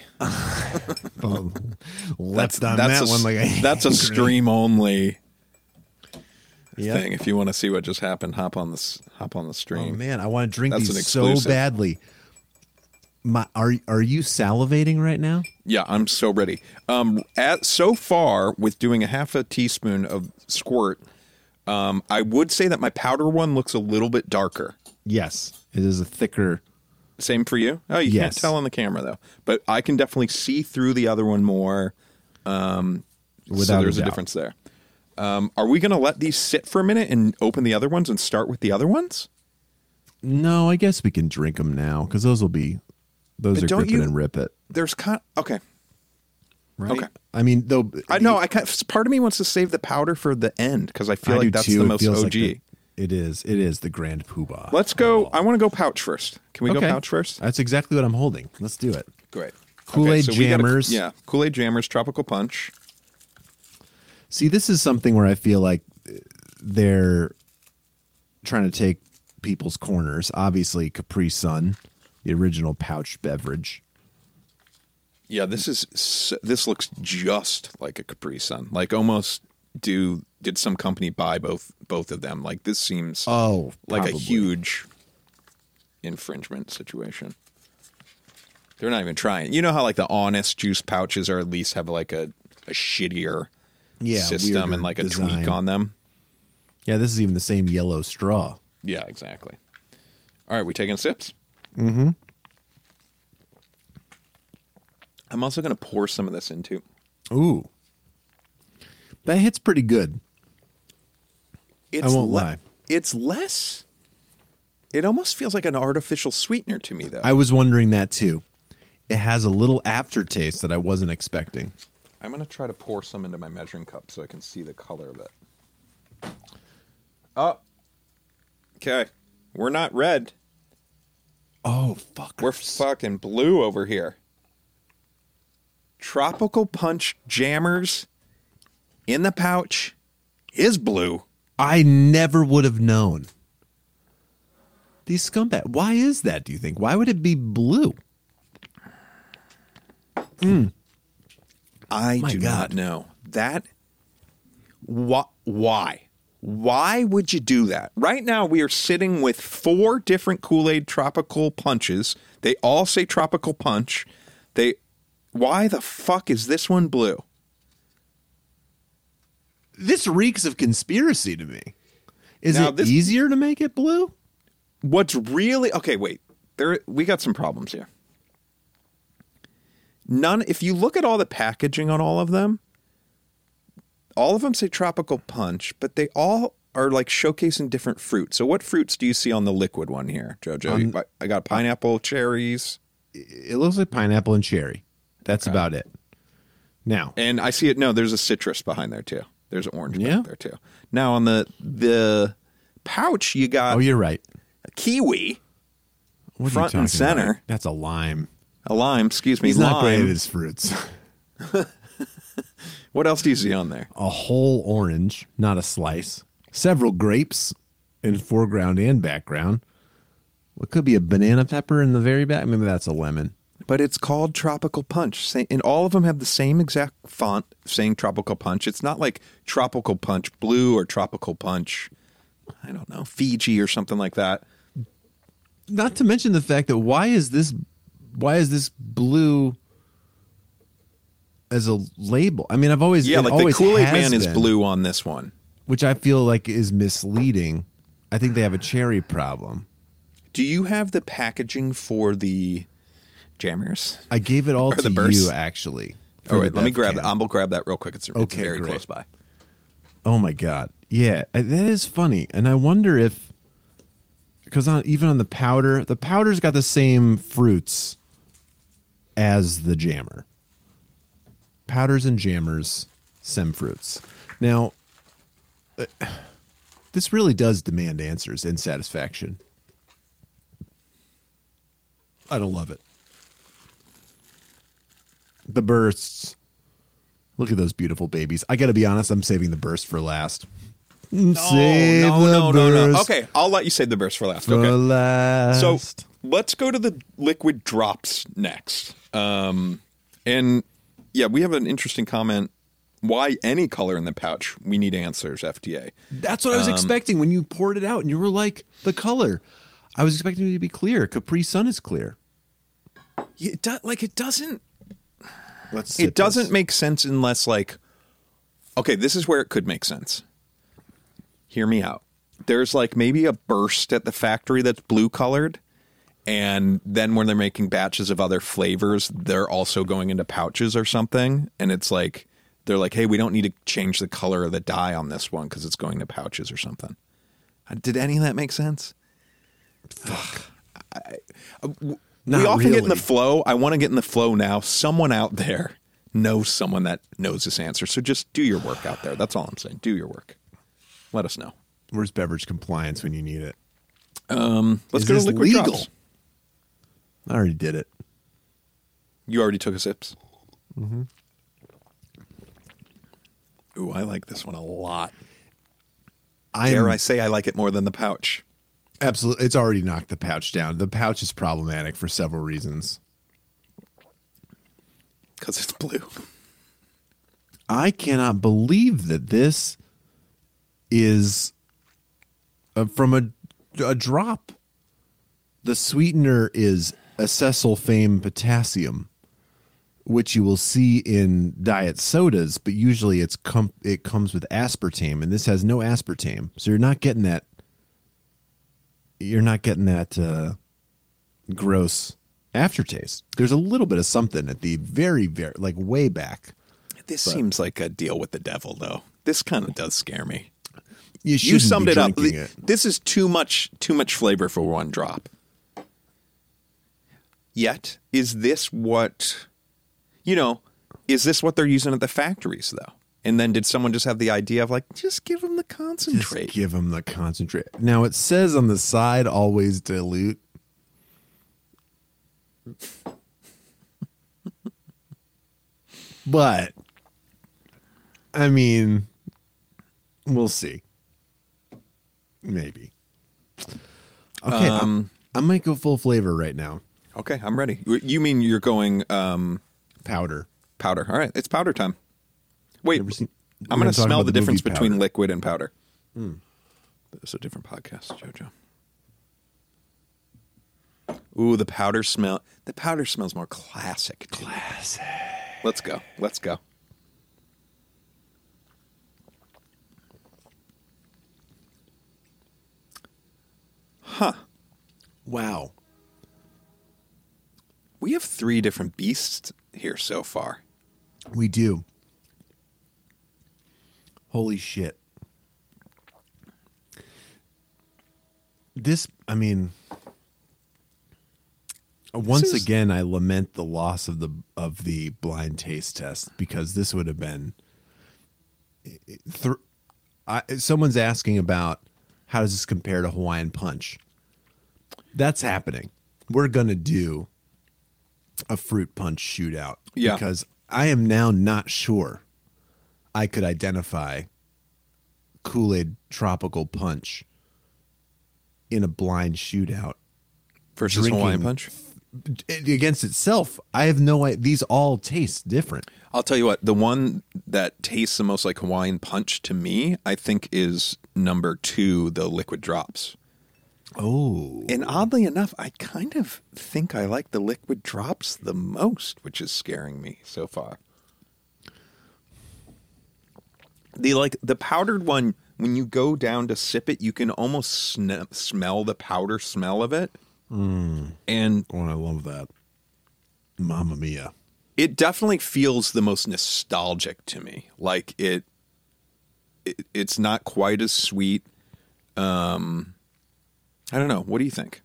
Left on that one like a that's a stream only Yep. thing. If you want to see what just happened, hop on the Oh stream. man, I want to drink That's an these so exclusive. badly. Are you salivating right now? Yeah, I'm so ready. So far with doing a half a teaspoon of squirt, I would say that my powder one looks a little bit darker. Yes, it is a thicker. Same for you? Oh, you can't Yes. tell on the camera though. But I can definitely see through the other one more. So Without there's a a doubt. difference there. Are we going to let these sit for a minute and open the other ones and start with the other ones? No, I guess we can drink them now because those But are don't grip you- it and rip it. There's okay. Right? Okay. I mean, though. I know. Part of me wants to save the powder for the end because I feel I like do that's too. the It most feels OG. like it is the grand poobah. Let's go. I want to go pouch first. Can we go pouch first? That's exactly what I'm holding. Let's do it. Great. Kool-Aid we gotta- Jammers. Yeah, Kool-Aid Jammers, Tropical Punch. See, this is something where I feel like they're trying to take people's corners. Obviously, Capri Sun, the original pouch beverage. Yeah, this looks just like a Capri Sun. Like almost did some company buy both of them? Like this seems like probably. a huge infringement situation. They're not even trying. You know how like the Honest juice pouches are at least have like a shittier system weirder and like a design. tweak on them. Yeah, this is even the same yellow straw. Yeah, exactly. All right, we taking sips? Mm-hmm. I'm also going to pour some of this into. Ooh. That hits pretty good. It's I won't lie. It's less. It almost feels like an artificial sweetener to me, though. I was wondering that too. It has a little aftertaste that I wasn't expecting. I'm going to try to pour some into my measuring cup so I can see the color of it. Oh. Okay. We're not red. Oh, fuck. We're fucking blue over here. Tropical Punch Jammers in the pouch is blue. I never would have known. These scumbag. Why is that, do you think? Why would it be blue? I My do God. not know. That. Why? Why would you do that? Right now, we are sitting with 4 different Kool-Aid Tropical Punches. They all say Tropical Punch. Why the fuck is this one blue? This reeks of conspiracy to me. Is Now, it this- easier to make it blue? What's really okay? Wait, we got some problems here. If you look at all the packaging on all of them say Tropical Punch, but they all are like showcasing different fruits. So, what fruits do you see on the liquid one here, JoJo? I got pineapple, cherries, It looks like pineapple and cherry. That's about it. Now, and I see it. No, there's a citrus behind there too. There's an orange Yeah? back there too. Now on the pouch, you got oh, you're right. a kiwi, What are you front and talking center. about? That's a lime. a lime. Excuse me, He's not great at lime. his fruits. What else do you see on there? A whole orange, not a slice. Several grapes in foreground and background. What could be a banana pepper in the very back? Maybe that's a lemon. But it's called Tropical Punch. And all of them have the same exact font saying Tropical Punch. It's not like Tropical Punch Blue or Tropical Punch, I don't know, Fiji or something like that. Not to mention the fact that why is this blue as a label? I mean, I've always like the always Kool-Aid has Man is been, blue on this one, which I feel like is misleading. I think they have a cherry problem. Do you have the packaging for the jammers? I gave it all Or the to bursts? you, actually. All right, let me Bev grab can. that. I'll grab that real quick. It's very great. close by. Oh my god, yeah, that is funny, and I wonder if because even on the powder's got the same fruits as the jammer. Powders and jammers, sem fruits. Now, this really does demand answers and satisfaction. I don't love it. The bursts. Look at those beautiful babies. I got to be honest, I'm saving the burst for last. No. Okay, I'll let you save the burst for last. Okay. Last. So let's go to the liquid drops next. And yeah, we have an interesting comment. Why any color in the pouch? We need answers, FDA. That's what I was expecting when you poured it out and you were like, the color. I was expecting it to be clear. Capri Sun is clear. It doesn't. Let's It doesn't make sense unless okay, this is where it could make sense. Hear me out. There's maybe a burst at the factory that's blue colored. And then when they're making batches of other flavors, they're also going into pouches or something. And it's they're like, hey, we don't need to change the color of the dye on this one because it's going to pouches or something. Did any of that make sense? Fuck. We often get in the flow. I want to get in the flow now. Someone out there knows someone that knows this answer. So just do your work out there. That's all I'm saying. Do your work. Let us know. Where's beverage compliance when you need it? Let's go to liquid legal? drops. I already did it. You already took a sips? Mm-hmm. Ooh, I like this one a lot. Dare I say I like it more than the pouch? Absolutely. It's already knocked the pouch down. The pouch is problematic for several reasons. Because it's blue. I cannot believe that this is from a drop. The sweetener is acesulfame potassium, which you will see in diet sodas, but usually it comes with aspartame, and this has no aspartame, so you're not getting that. You're not getting that gross aftertaste. There's a little bit of something at the very, very way back. This seems like a deal with the devil, though. This kind of does scare me. You summed it up. It. This is too much flavor for one drop. Yet, is this what, is this what they're using at the factories, though? And then did someone just have the idea of just give them the concentrate? Just give them the concentrate. Now, it says on the side, always dilute. But, I mean, we'll see. Maybe. Okay, I might go full flavor right now. Okay, I'm ready. You mean you're going powder? Powder. All right, it's powder time. Wait, I'm we're going to talk smell about the difference movie between Powder. liquid and powder. It's a different podcast, JoJo. Ooh, the powder smell. The powder smells more classic. Classic. Let's go. Let's go. Huh. Wow. We have 3 different beasts here so far. We do. Holy shit. This, I mean, once again, I lament the loss of the blind taste test, because this would have been. Someone's asking about how does this compare to Hawaiian Punch. That's happening. We're gonna do a fruit punch shootout, because I am now not sure I could identify Kool-Aid Tropical Punch in a blind shootout versus Hawaiian Punch. against itself, I have no idea. These all taste different. I'll tell you what, the one that tastes the most like Hawaiian Punch to me, I think, is number 2, the Liquid Drops. Oh. And oddly enough, I kind of think I like the Liquid Drops the most, which is scaring me so far. The powdered one, when you go down to sip it, you can almost smell the powder smell of it. And I love that. Mamma mia. It definitely feels the most nostalgic to me. Like it's not quite as sweet. I don't know. What do you think?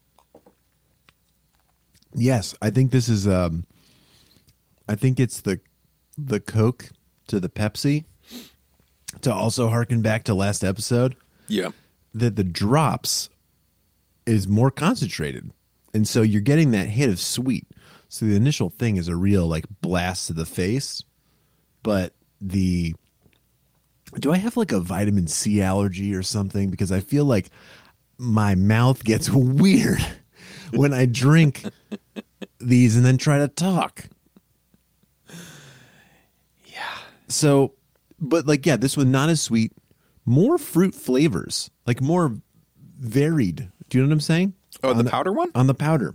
Yes, I think this is. I think it's the Coke to the Pepsi. To also harken back to last episode, yeah, that the drops is more concentrated, and so you're getting that hit of sweet. So the initial thing is a real like blast to the face, but do I have like a vitamin C allergy or something? Because I feel like my mouth gets weird when I drink these and then try to talk. Yeah. So, but like, yeah, this one not as sweet, more fruit flavors, like more varied. Do you know what I'm saying? Oh, the powder one? On the powder.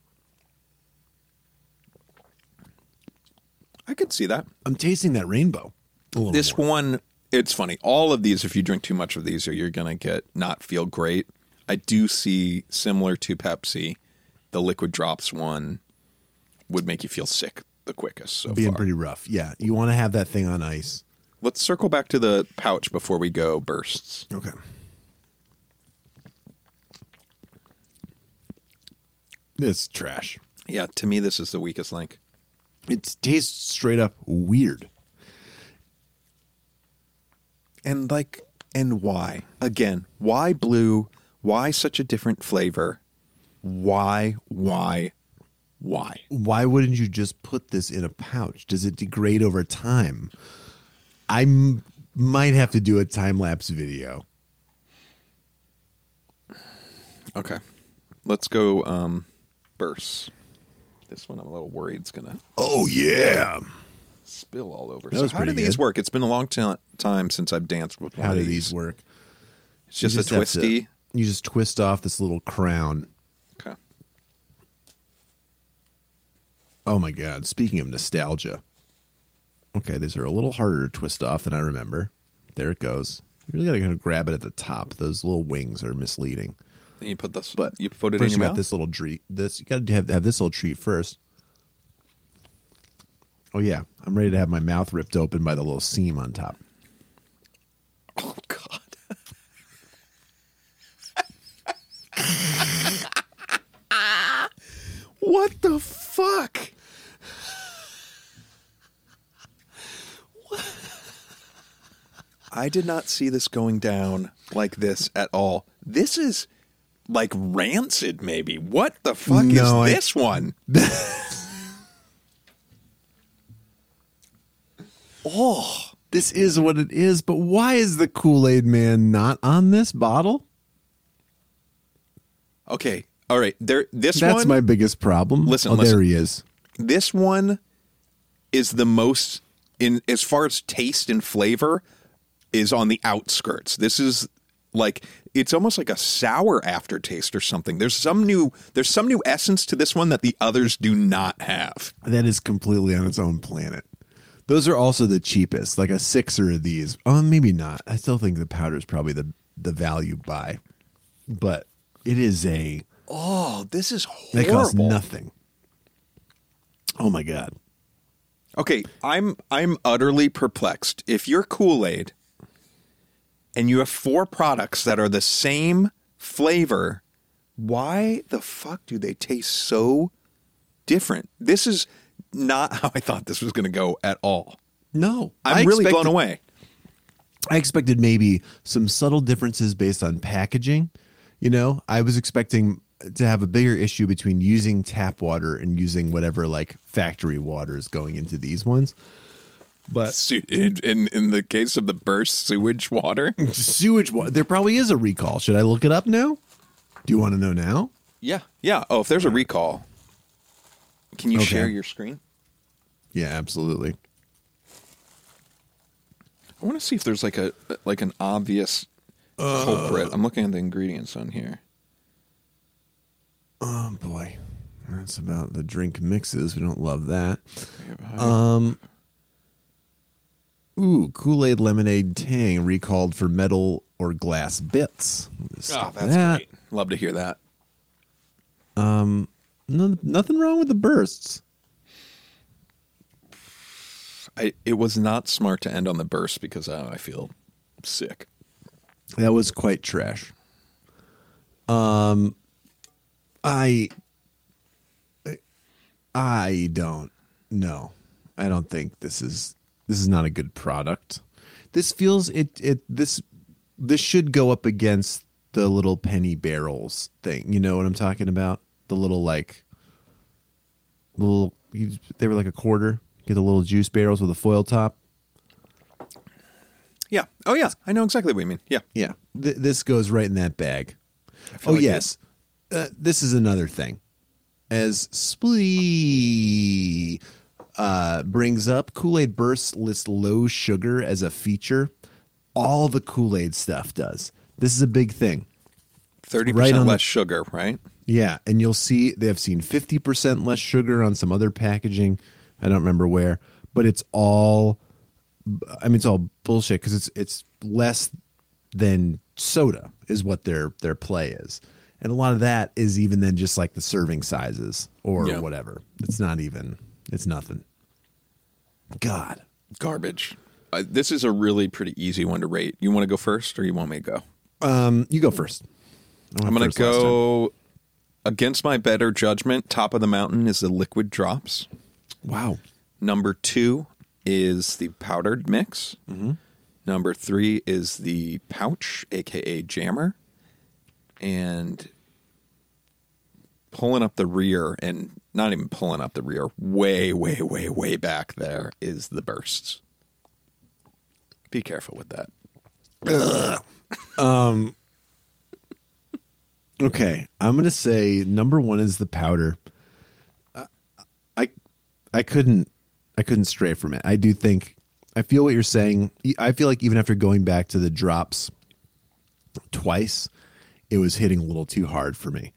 I could see that. I'm tasting that rainbow. This one, it's funny. All of these, if you drink too much of these, you're going to not feel great. I do see, similar to Pepsi, the Liquid Drops one would make you feel sick the quickest so Being far. pretty rough. Yeah. You want to have that thing on ice. Let's circle back to the pouch before we go bursts. Okay. It's trash. Yeah, to me, this is the weakest link. It tastes straight up weird. And why? Again, why blue? Why such a different flavor? Why? Why wouldn't you just put this in a pouch? Does it degrade over time? I might have to do a time-lapse video. Okay. Let's go bursts. This one I'm a little worried it's going to... Oh, yeah. Spill all over. That was So how do pretty these good. work? It's been a long time since I've danced with one How of do these. these work? It's just a You have to- twisty. You just twist off this little crown. Okay. Oh, my God. Speaking of nostalgia. Okay, these are a little harder to twist off than I remember. There it goes. You really got to kind of grab it at the top. Those little wings are misleading. Then you put this. But you put it in first your you got mouth. this little treat. You got to have this little treat first. Oh yeah, I'm ready to have my mouth ripped open by the little seam on top. Oh God. What the fuck? I did not see this going down like this at all. This is like rancid, maybe. What the fuck No, is this one? Oh, this is what it is. But why is the Kool-Aid Man not on this bottle? Okay, all right. That's That's my biggest problem. Listen, there he is. This one is the most, in as far as taste and flavor, is on the outskirts. This is like, it's almost like a sour aftertaste or something. There's some new essence to this one that the others do not have. That is completely on its own planet. Those are also the cheapest, like a 6er of these. Oh, maybe not. I still think the powder is probably the value buy, but it is Oh, this is that horrible. costs nothing. Oh my God. Okay, I'm utterly perplexed. If you're Kool-Aid and you have 4 products that are the same flavor, why the fuck do they taste so different? This is not how I thought this was going to go at all. No, I'm really blown away. I expected maybe some subtle differences based on packaging. You know, I was expecting to have a bigger issue between using tap water and using whatever like factory water is going into these ones. But In the case of the burst sewage water, sewage water, there probably is a recall. Should I look it up now? Do you want to know now? yeah. Oh, if there's a recall, Can you Okay. share your screen? Yeah, absolutely. I want to see if there's like an obvious culprit. I'm looking at the ingredients on here. Oh boy, that's about the drink mixes. We don't love that. Kool-Aid lemonade tang recalled for metal or glass bits. Oh, that's great. Love to hear that. Nothing wrong with the bursts. It was not smart to end on the burst because I feel sick. That was quite trash. I don't know. I don't think this is not a good product. This feels this should go up against the little penny barrels thing. You know what I'm talking about? The little they were like a quarter. Get the little juice barrels with a foil top. Yeah. Oh yeah. I know exactly what you mean. Yeah. Yeah. This goes right in that bag. feel like yes. This is another thing. As Splee brings up, Kool-Aid Burst lists low sugar as a feature. All the Kool-Aid stuff does. This is a big thing. 30% less sugar, right? Yeah, and you'll see they have seen 50% less sugar on some other packaging. I don't remember where, but it's all bullshit because it's less than soda is what their play is. And a lot of that is even then just like the serving sizes or whatever. It's nothing. God. Garbage. This is a really pretty easy one to rate. You want to go first or you want me to go? You go first. I'm going to go against my better judgment. Top of the mountain is the liquid drops. Wow. Number 2 is the powdered mix. Mm-hmm. Number 3 is the pouch, a.k.a. jammer. And pulling up the rear, and not even pulling up the rear, way, way, way, way back there is the bursts. Be careful with that. Okay, I'm going to say number 1 is the powder. I couldn't stray from it. I feel what you're saying. I feel like even after going back to the drops twice, it was hitting a little too hard for me.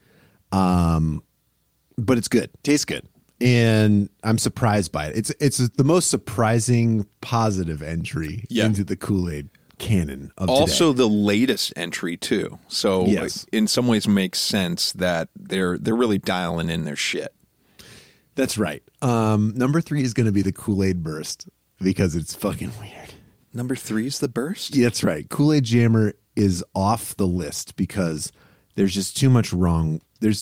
But it's good. Tastes good. And I'm surprised by it. It's the most surprising positive entry into the Kool-Aid canon of also today. The latest entry too. So Yes. in some ways makes sense that they're really dialing in their shit. That's right. Number 3 is going to be the Kool-Aid Burst because it's fucking weird. Number 3 is the burst? Yeah, that's right. Kool-Aid Jammer is off the list because there's just too much wrong.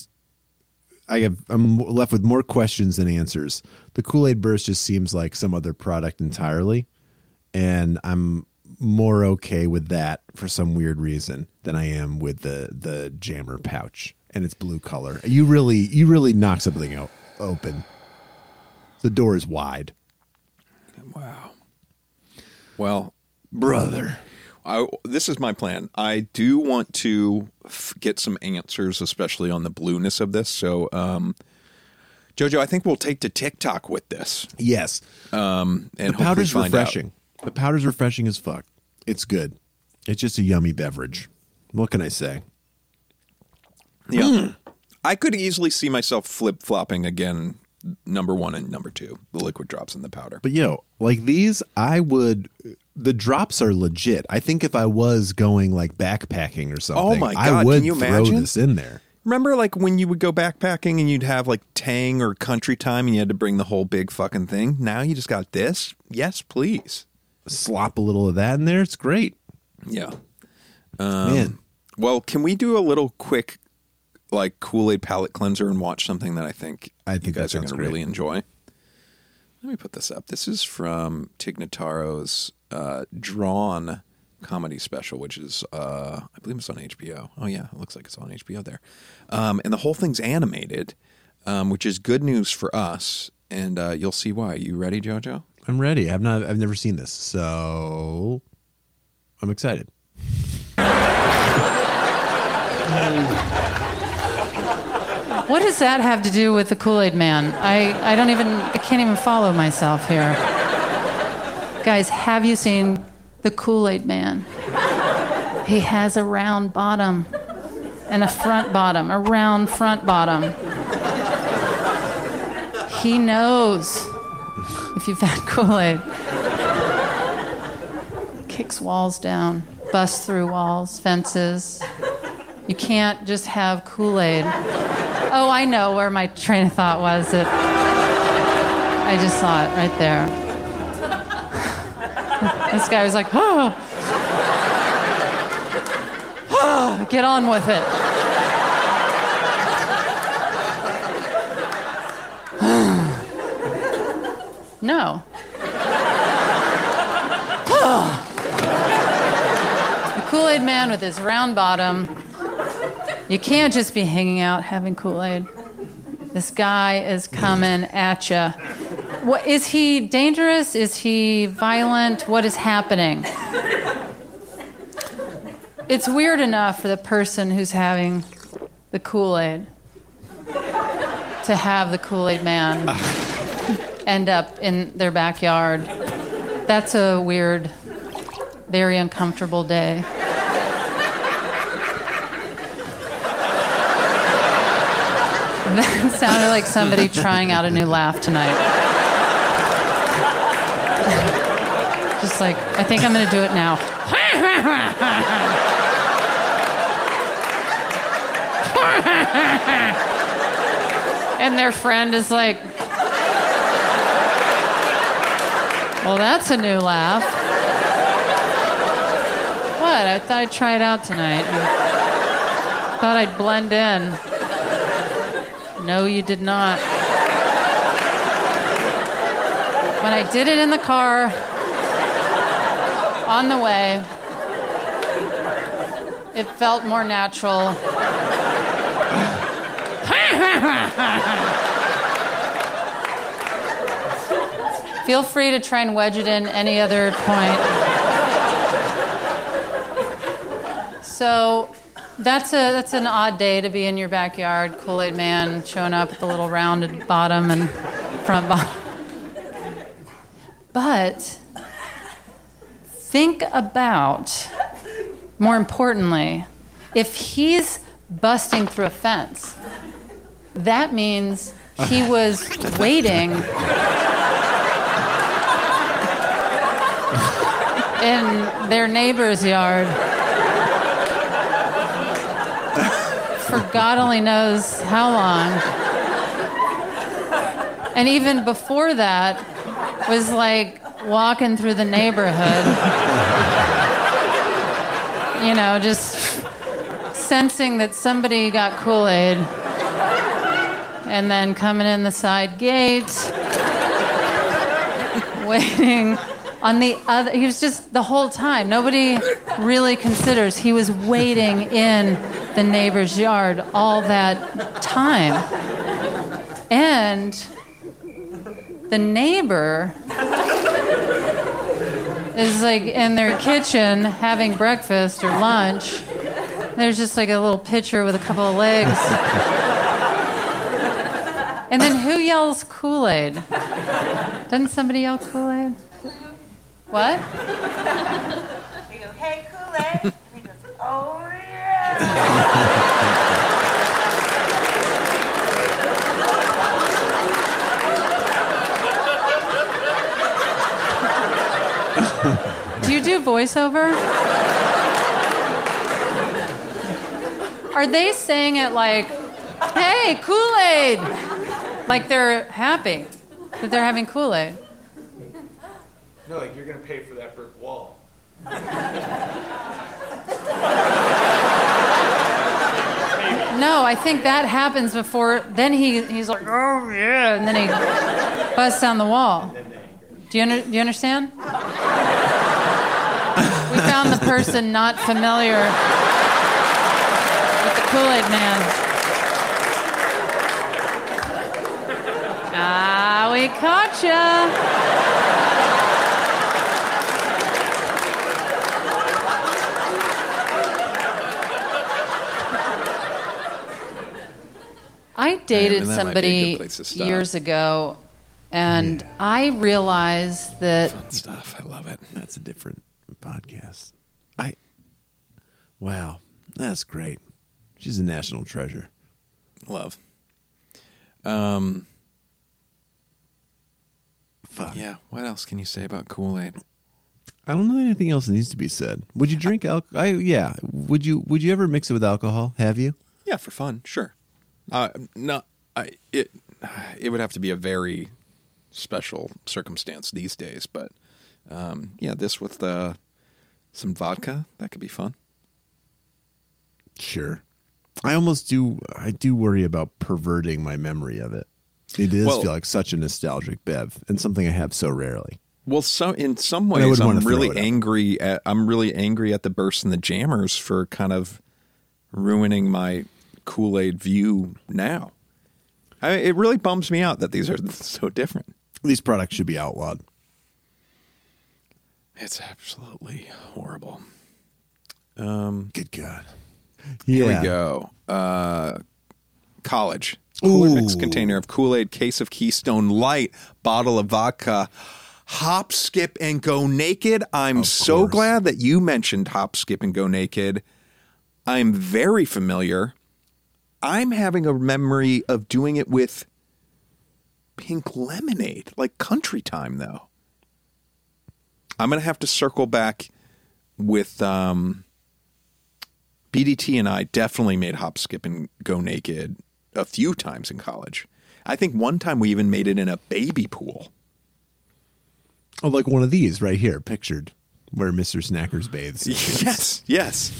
I'm left with more questions than answers. The Kool-Aid Burst just seems like some other product entirely, and I'm more okay with that for some weird reason than I am with the Jammer pouch and its blue color. You really knock something open. The door is wide. Wow. Well, brother, this is my plan. I do want to get some answers, especially on the blueness of this. So, Jojo, I think we'll take to TikTok with this. Yes. And the powder's refreshing. The powder's refreshing as fuck. It's good. It's just a yummy beverage. What can I say? Yeah. I could easily see myself flip-flopping again, number 1 and number 2, the liquid drops and the powder. But, like these, the drops are legit. I think if I was going like backpacking or something, oh my God, I would can you throw imagine? this in there. Remember like when you would go backpacking and you'd have like Tang or Country Time and you had to bring the whole big fucking thing? Now you just got this? Yes, please. Slop a little of that in there. It's great. Yeah. Man. Well, can we do a little quick like Kool-Aid palate cleanser and watch something that I think you guys are going to really enjoy? Let me put this up. This is from Tig Notaro's Drawn comedy special, which is, I believe it's on HBO. Oh, yeah. It looks like it's on HBO there. And the whole thing's animated, which is good news for us. And you'll see why. You ready, JoJo? I'm ready. I've never seen this, so I'm excited. What does that have to do with the Kool-Aid Man? I can't even follow myself here. Guys, have you seen the Kool-Aid Man? He has a round bottom and a front bottom, a round front bottom. He knows if you've had Kool-Aid. Kicks walls down, busts through walls, fences. You can't just have Kool-Aid. Oh, I know where my train of thought was. I just saw it right there. This guy was like, oh, get on with it. No. The Kool-Aid Man with his round bottom. You can't just be hanging out having Kool-Aid. This guy is coming at you. What, is he dangerous? Is he violent? What is happening? It's weird enough for the person who's having the Kool-Aid to have the Kool-Aid Man end up in their backyard. That's a weird, very uncomfortable day. That sounded like somebody trying out a new laugh tonight. Just like, I think I'm going to do it now. And their friend is like, well, that's a new laugh. What? I thought I'd try it out tonight. I thought I'd blend in. No, you did not. When I did it in the car, on the way, it felt more natural. Feel free to try and wedge it in any other point. So that's an odd day to be in your backyard. Kool-Aid Man showing up with the little rounded bottom and front bottom. But think about, more importantly, if he's busting through a fence, that means he was waiting in their neighbor's yard for God only knows how long. And even before that, was like walking through the neighborhood, you know, just sensing that somebody got Kool-Aid, and then coming in the side gate, waiting on the other. He was just the whole time. Nobody really considers he was waiting in the neighbor's yard all that time. And the neighbor is like in their kitchen having breakfast or lunch. There's just like a little pitcher with a couple of legs. And then who yells Kool-Aid? Doesn't somebody yell Kool-Aid? What? We go, hey, Kool-Aid. And he goes, oh, yeah. Do you do voiceover? Are they saying it like, hey, Kool-Aid? Like they're happy that they're having Kool-Aid? No, like you're going to pay for that brick wall. No, I think that happens before. Then he's like, oh, yeah. And then he busts down the wall. Do you understand? We found the person not familiar with the Kool-Aid Man. Ah, we caught ya. I dated and that might be a somebody good place to stop. years ago, and I realized that Fun stuff. I love it. That's a different podcast. Wow, that's great. She's a national treasure. Love. Fuck. Yeah. What else can you say about Kool-Aid? I don't know anything else that needs to be said. Would you drink alcohol? Yeah. Would you ever mix it with alcohol? Have you? Yeah, for fun, sure. No, it would have to be a very special circumstance these days, but yeah, this with some vodka, that could be fun. Sure. I do worry about perverting my memory of it. It does feel like such a nostalgic bev and something I have so rarely. Well, in some ways, I'm really angry at the Burst and the Jammers for kind of ruining my Kool-Aid view now. It really bums me out that these are so different. These products should be outlawed. It's absolutely horrible. Good God. Here we go. College. Cooler mix container of Kool-Aid, case of Keystone Light, bottle of vodka. Hop, Skip, and Go Naked. I'm so glad that you mentioned Hop, Skip, and Go Naked. I'm very familiar. I'm having a memory of doing it with Pink Lemonade, like Country Time, though. I'm going to have to circle back with BDT, and I definitely made Hop, Skip, and Go Naked a few times in college. I think one time we even made it in a baby pool. Oh, like one of these right here, pictured, where Mr. Snackers bathes. Yes.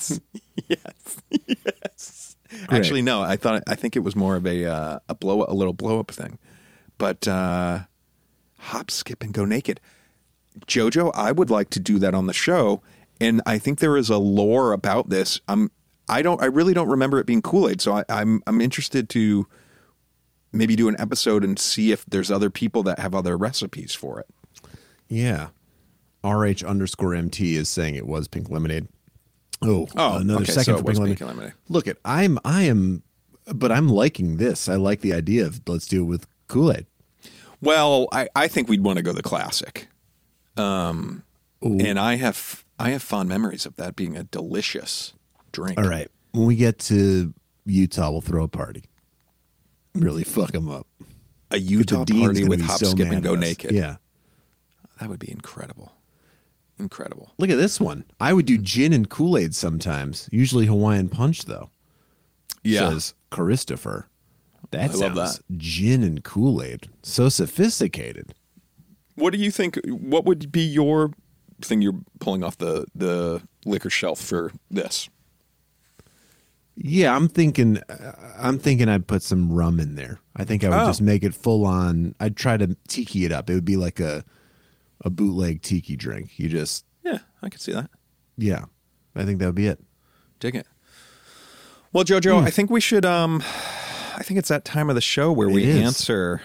Actually, no. I think it was more of a little blow up thing. But Hop, Skip, and Go Naked. JoJo, I would like to do that on the show, and I think there is a lore about this. I really don't remember it being Kool-Aid, so I'm interested to maybe do an episode and see if there's other people that have other recipes for it. Yeah. RH_MT is saying it was Pink Lemonade. Another okay, second so for it was Pink Pink Lemonade. Look, I'm liking this. I like the idea of let's do it with Kool-Aid. Well, I think we'd want to go the classic. And I have fond memories of that being a delicious drink. All right. When we get to Utah, we'll throw a party. Really fuck them up. A Utah party with Hop, Skip, and Go Naked. Yeah. That would be incredible. Incredible. Look at this one. I would do gin and Kool-Aid sometimes. Usually Hawaiian Punch, though. Yeah. Says Christopher. That I love sounds that. Gin and Kool-Aid. So sophisticated. What do you think? What would be your thing you're pulling off the liquor shelf for this? Yeah, I'm thinking I'd put some rum in there. I think I would just make it full on. I'd try to tiki it up. It would be like a bootleg tiki drink. Yeah, I could see that. Yeah, I think that would be it. Dig it. Well, JoJo, I think we should. I think it's that time of the show where we answer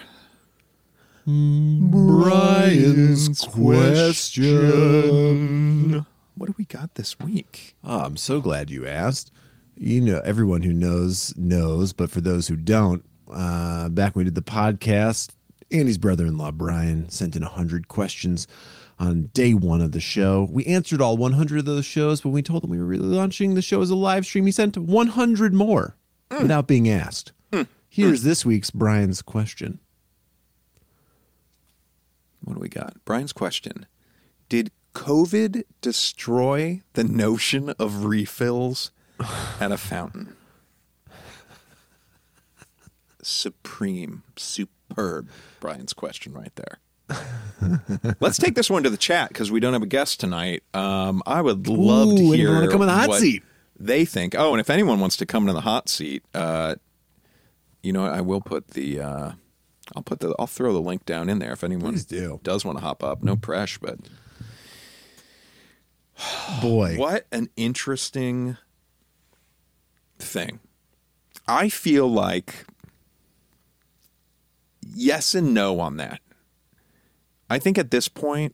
Brian's question. What do we got this week? Oh, I'm so glad you asked. You know, everyone who knows, but for those who don't, back when we did the podcast, Andy's brother-in-law, Brian, sent in 100 questions on day one of the show. We answered all 100 of those shows, but when we told him we were relaunching the show as a live stream, he sent 100 more without being asked. Here's this week's Brian's question. What do we got? Brian's question. Did COVID destroy the notion of refills at a fountain? Superb Brian's question right there. Let's take this one to the chat because we don't have a guest tonight. I would love to hear want to come in the hot what seat. They think. Oh, and if anyone wants to come in the hot seat, you know, I will put the I'll throw the link down in there if anyone does want to hop up. No pressure, but boy, what an interesting thing. I feel like yes and no on that. I think at this point,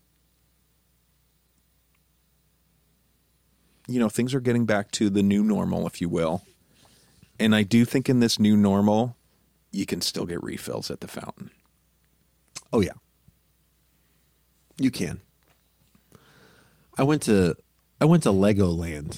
you know, things are getting back to the new normal, if you will. And I do think in this new normal, you can still get refills at the fountain. Oh yeah, you can. I went to Legoland.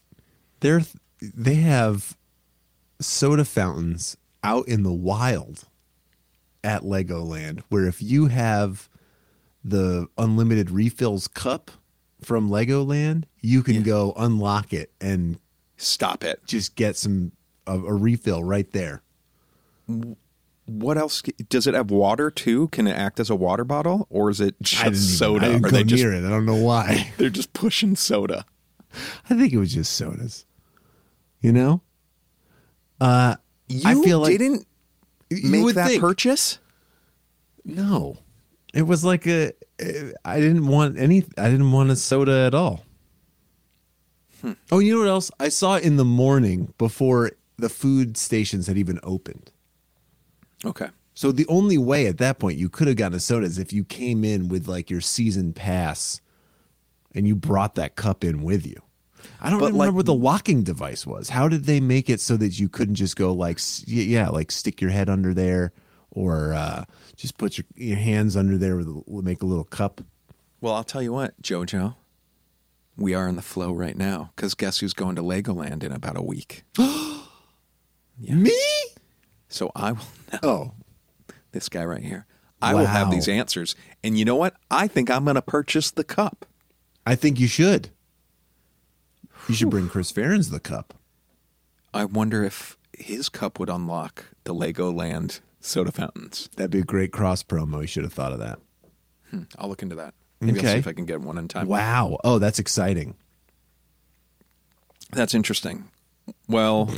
They have soda fountains out in the wild at Legoland, where if you have the unlimited refills cup from Legoland, you can go unlock it and stop it. Just get a refill right there. What else? Does it have water too? Can it act as a water bottle, or is it just soda? I didn't Are go they just near it. I don't know why. They're just pushing soda. I think it was just sodas. You know? You I feel like didn't make that purchase? No. It was like I didn't want a soda at all. Oh, you know what else? I saw it in the morning before the food stations had even opened. Okay. So the only way at that point you could have gotten a soda is if you came in with like your season pass and you brought that cup in with you. I don't remember what the locking device was. How did they make it so that you couldn't just go like stick your head under there or just put your hands under there make a little cup? Well, I'll tell you what, JoJo. We are in the flow right now because guess who's going to Legoland in about a week? Me? So I will know. Oh. This guy right here. I will have these answers. And you know what? I think I'm going to purchase the cup. I think you should. You should bring Chris Farron's the cup. I wonder if his cup would unlock the Legoland soda fountains. That'd be a great cross promo. You should have thought of that. I'll look into that. Maybe I'll see if I can get one in time. Wow. Oh, that's exciting. That's interesting. Well,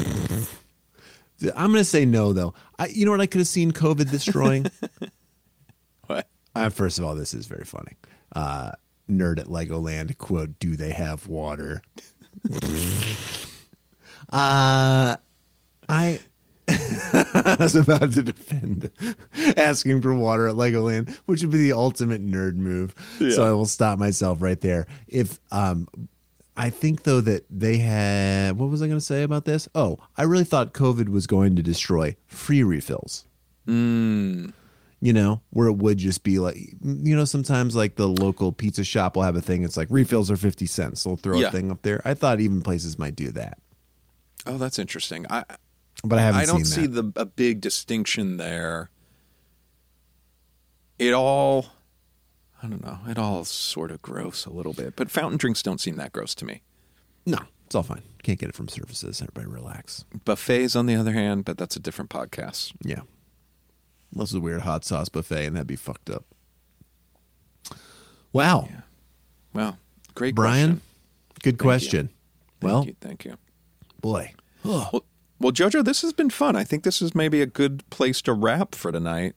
I'm going to say no, though. You know what I could have seen COVID destroying? What? First of all, this is very funny. Nerd at Legoland, quote, do they have water? I was about to defend asking for water at Legoland, which would be the ultimate nerd move. Yeah. So I will stop myself right there. If I think, though, that they had... What was I going to say about this? Oh, I really thought COVID was going to destroy free refills. You know, where it would just be like... You know, sometimes like the local pizza shop will have a thing. It's like refills are 50 cents. They'll throw a thing up there. I thought even places might do that. Oh, that's interesting. But I don't see a big distinction there. It all... I don't know. It all sort of gross a little bit. But fountain drinks don't seem that gross to me. No, it's all fine. Can't get it from services. Everybody relax. Buffets, on the other hand, but that's a different podcast. Yeah. Unless it's a weird hot sauce buffet, and that'd be fucked up. Wow. Yeah. Well, great Brian, question. Good question. Thank you. Boy. Well, JoJo, this has been fun. I think this is maybe a good place to wrap for tonight.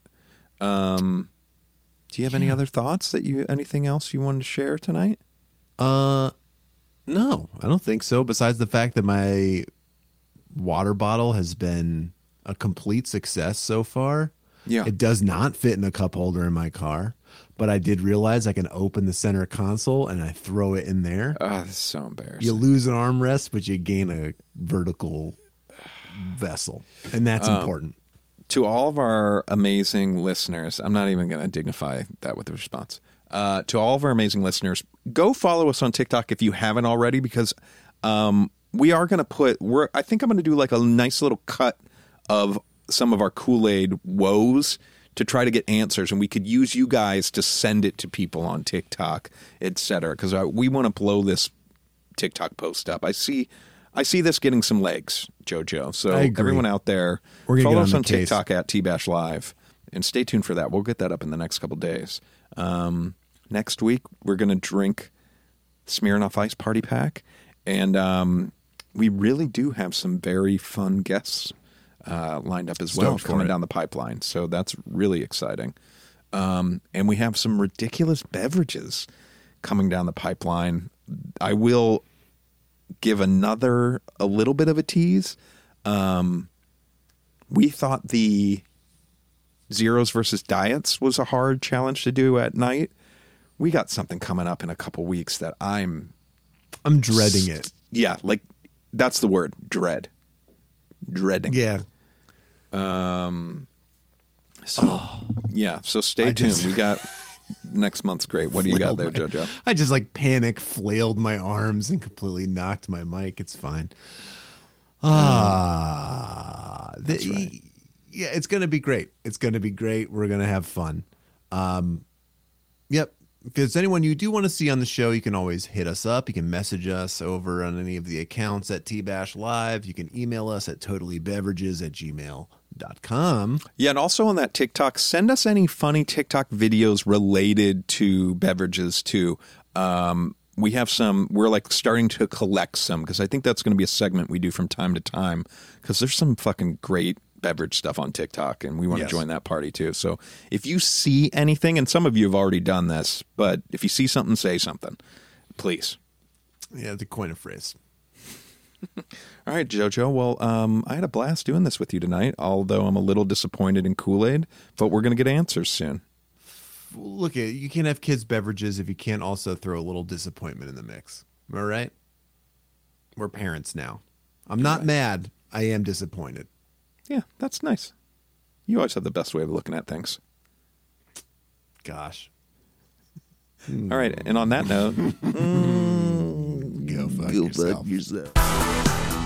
Do you have any other thoughts anything else you wanted to share tonight? No, I don't think so. Besides the fact that my water bottle has been a complete success so far. Yeah. It does not fit in a cup holder in my car, but I did realize I can open the center console and I throw it in there. Oh, that's so embarrassing. You lose an armrest, but you gain a vertical vessel, and that's important. To all of our amazing listeners, I'm not even going to dignify that with a response. To all of our amazing listeners, go follow us on TikTok if you haven't already, because we are going to I think I'm going to do like a nice little cut of some of our Kool-Aid woes to try to get answers, and we could use you guys to send it to people on TikTok, etc. Because we want to blow this TikTok post up. I see this getting some legs, JoJo. So everyone out there, follow us on TikTok at TBash Live, and stay tuned for that. We'll get that up in the next couple days. Next week, we're going to drink Smirnoff Ice Party Pack, and we really do have some very fun guests lined up as well coming down the pipeline. So that's really exciting. And we have some ridiculous beverages coming down the pipeline. I will give a little bit of a tease. We thought the zeros versus diets was a hard challenge to do at night. We got something coming up in a couple weeks that I'm dreading it. Yeah, like that's the word, dreading. Yeah. So, yeah. So stay tuned. We got next month's great. What do you got there, JoJo? I just like panic, flailed my arms, and completely knocked my mic. It's fine. Yeah, it's going to be great. It's going to be great. We're going to have fun. Yep. If there's anyone you do want to see on the show, you can always hit us up. You can message us over on any of the accounts at TBash Live. You can email us at totallybeverages@gmail.com. Yeah, and also on that TikTok, send us any funny TikTok videos related to beverages too. We have some, we're like starting to collect some because I think that's going to be a segment we do from time to time because there's some fucking great beverage stuff on TikTok and we want to join that party too. So if you see anything, and some of you have already done this, but if you see something, say something, please. Yeah, to coin a phrase. All right, JoJo. Well, I had a blast doing this with you tonight, although I'm a little disappointed in Kool-Aid, but we're going to get answers soon. Look, you can't have kids' beverages if you can't also throw a little disappointment in the mix. Am I right? We're parents now. I'm not mad. I am disappointed. Yeah, that's nice. You always have the best way of looking at things. Gosh. All right, and on that note, go fuck yourself.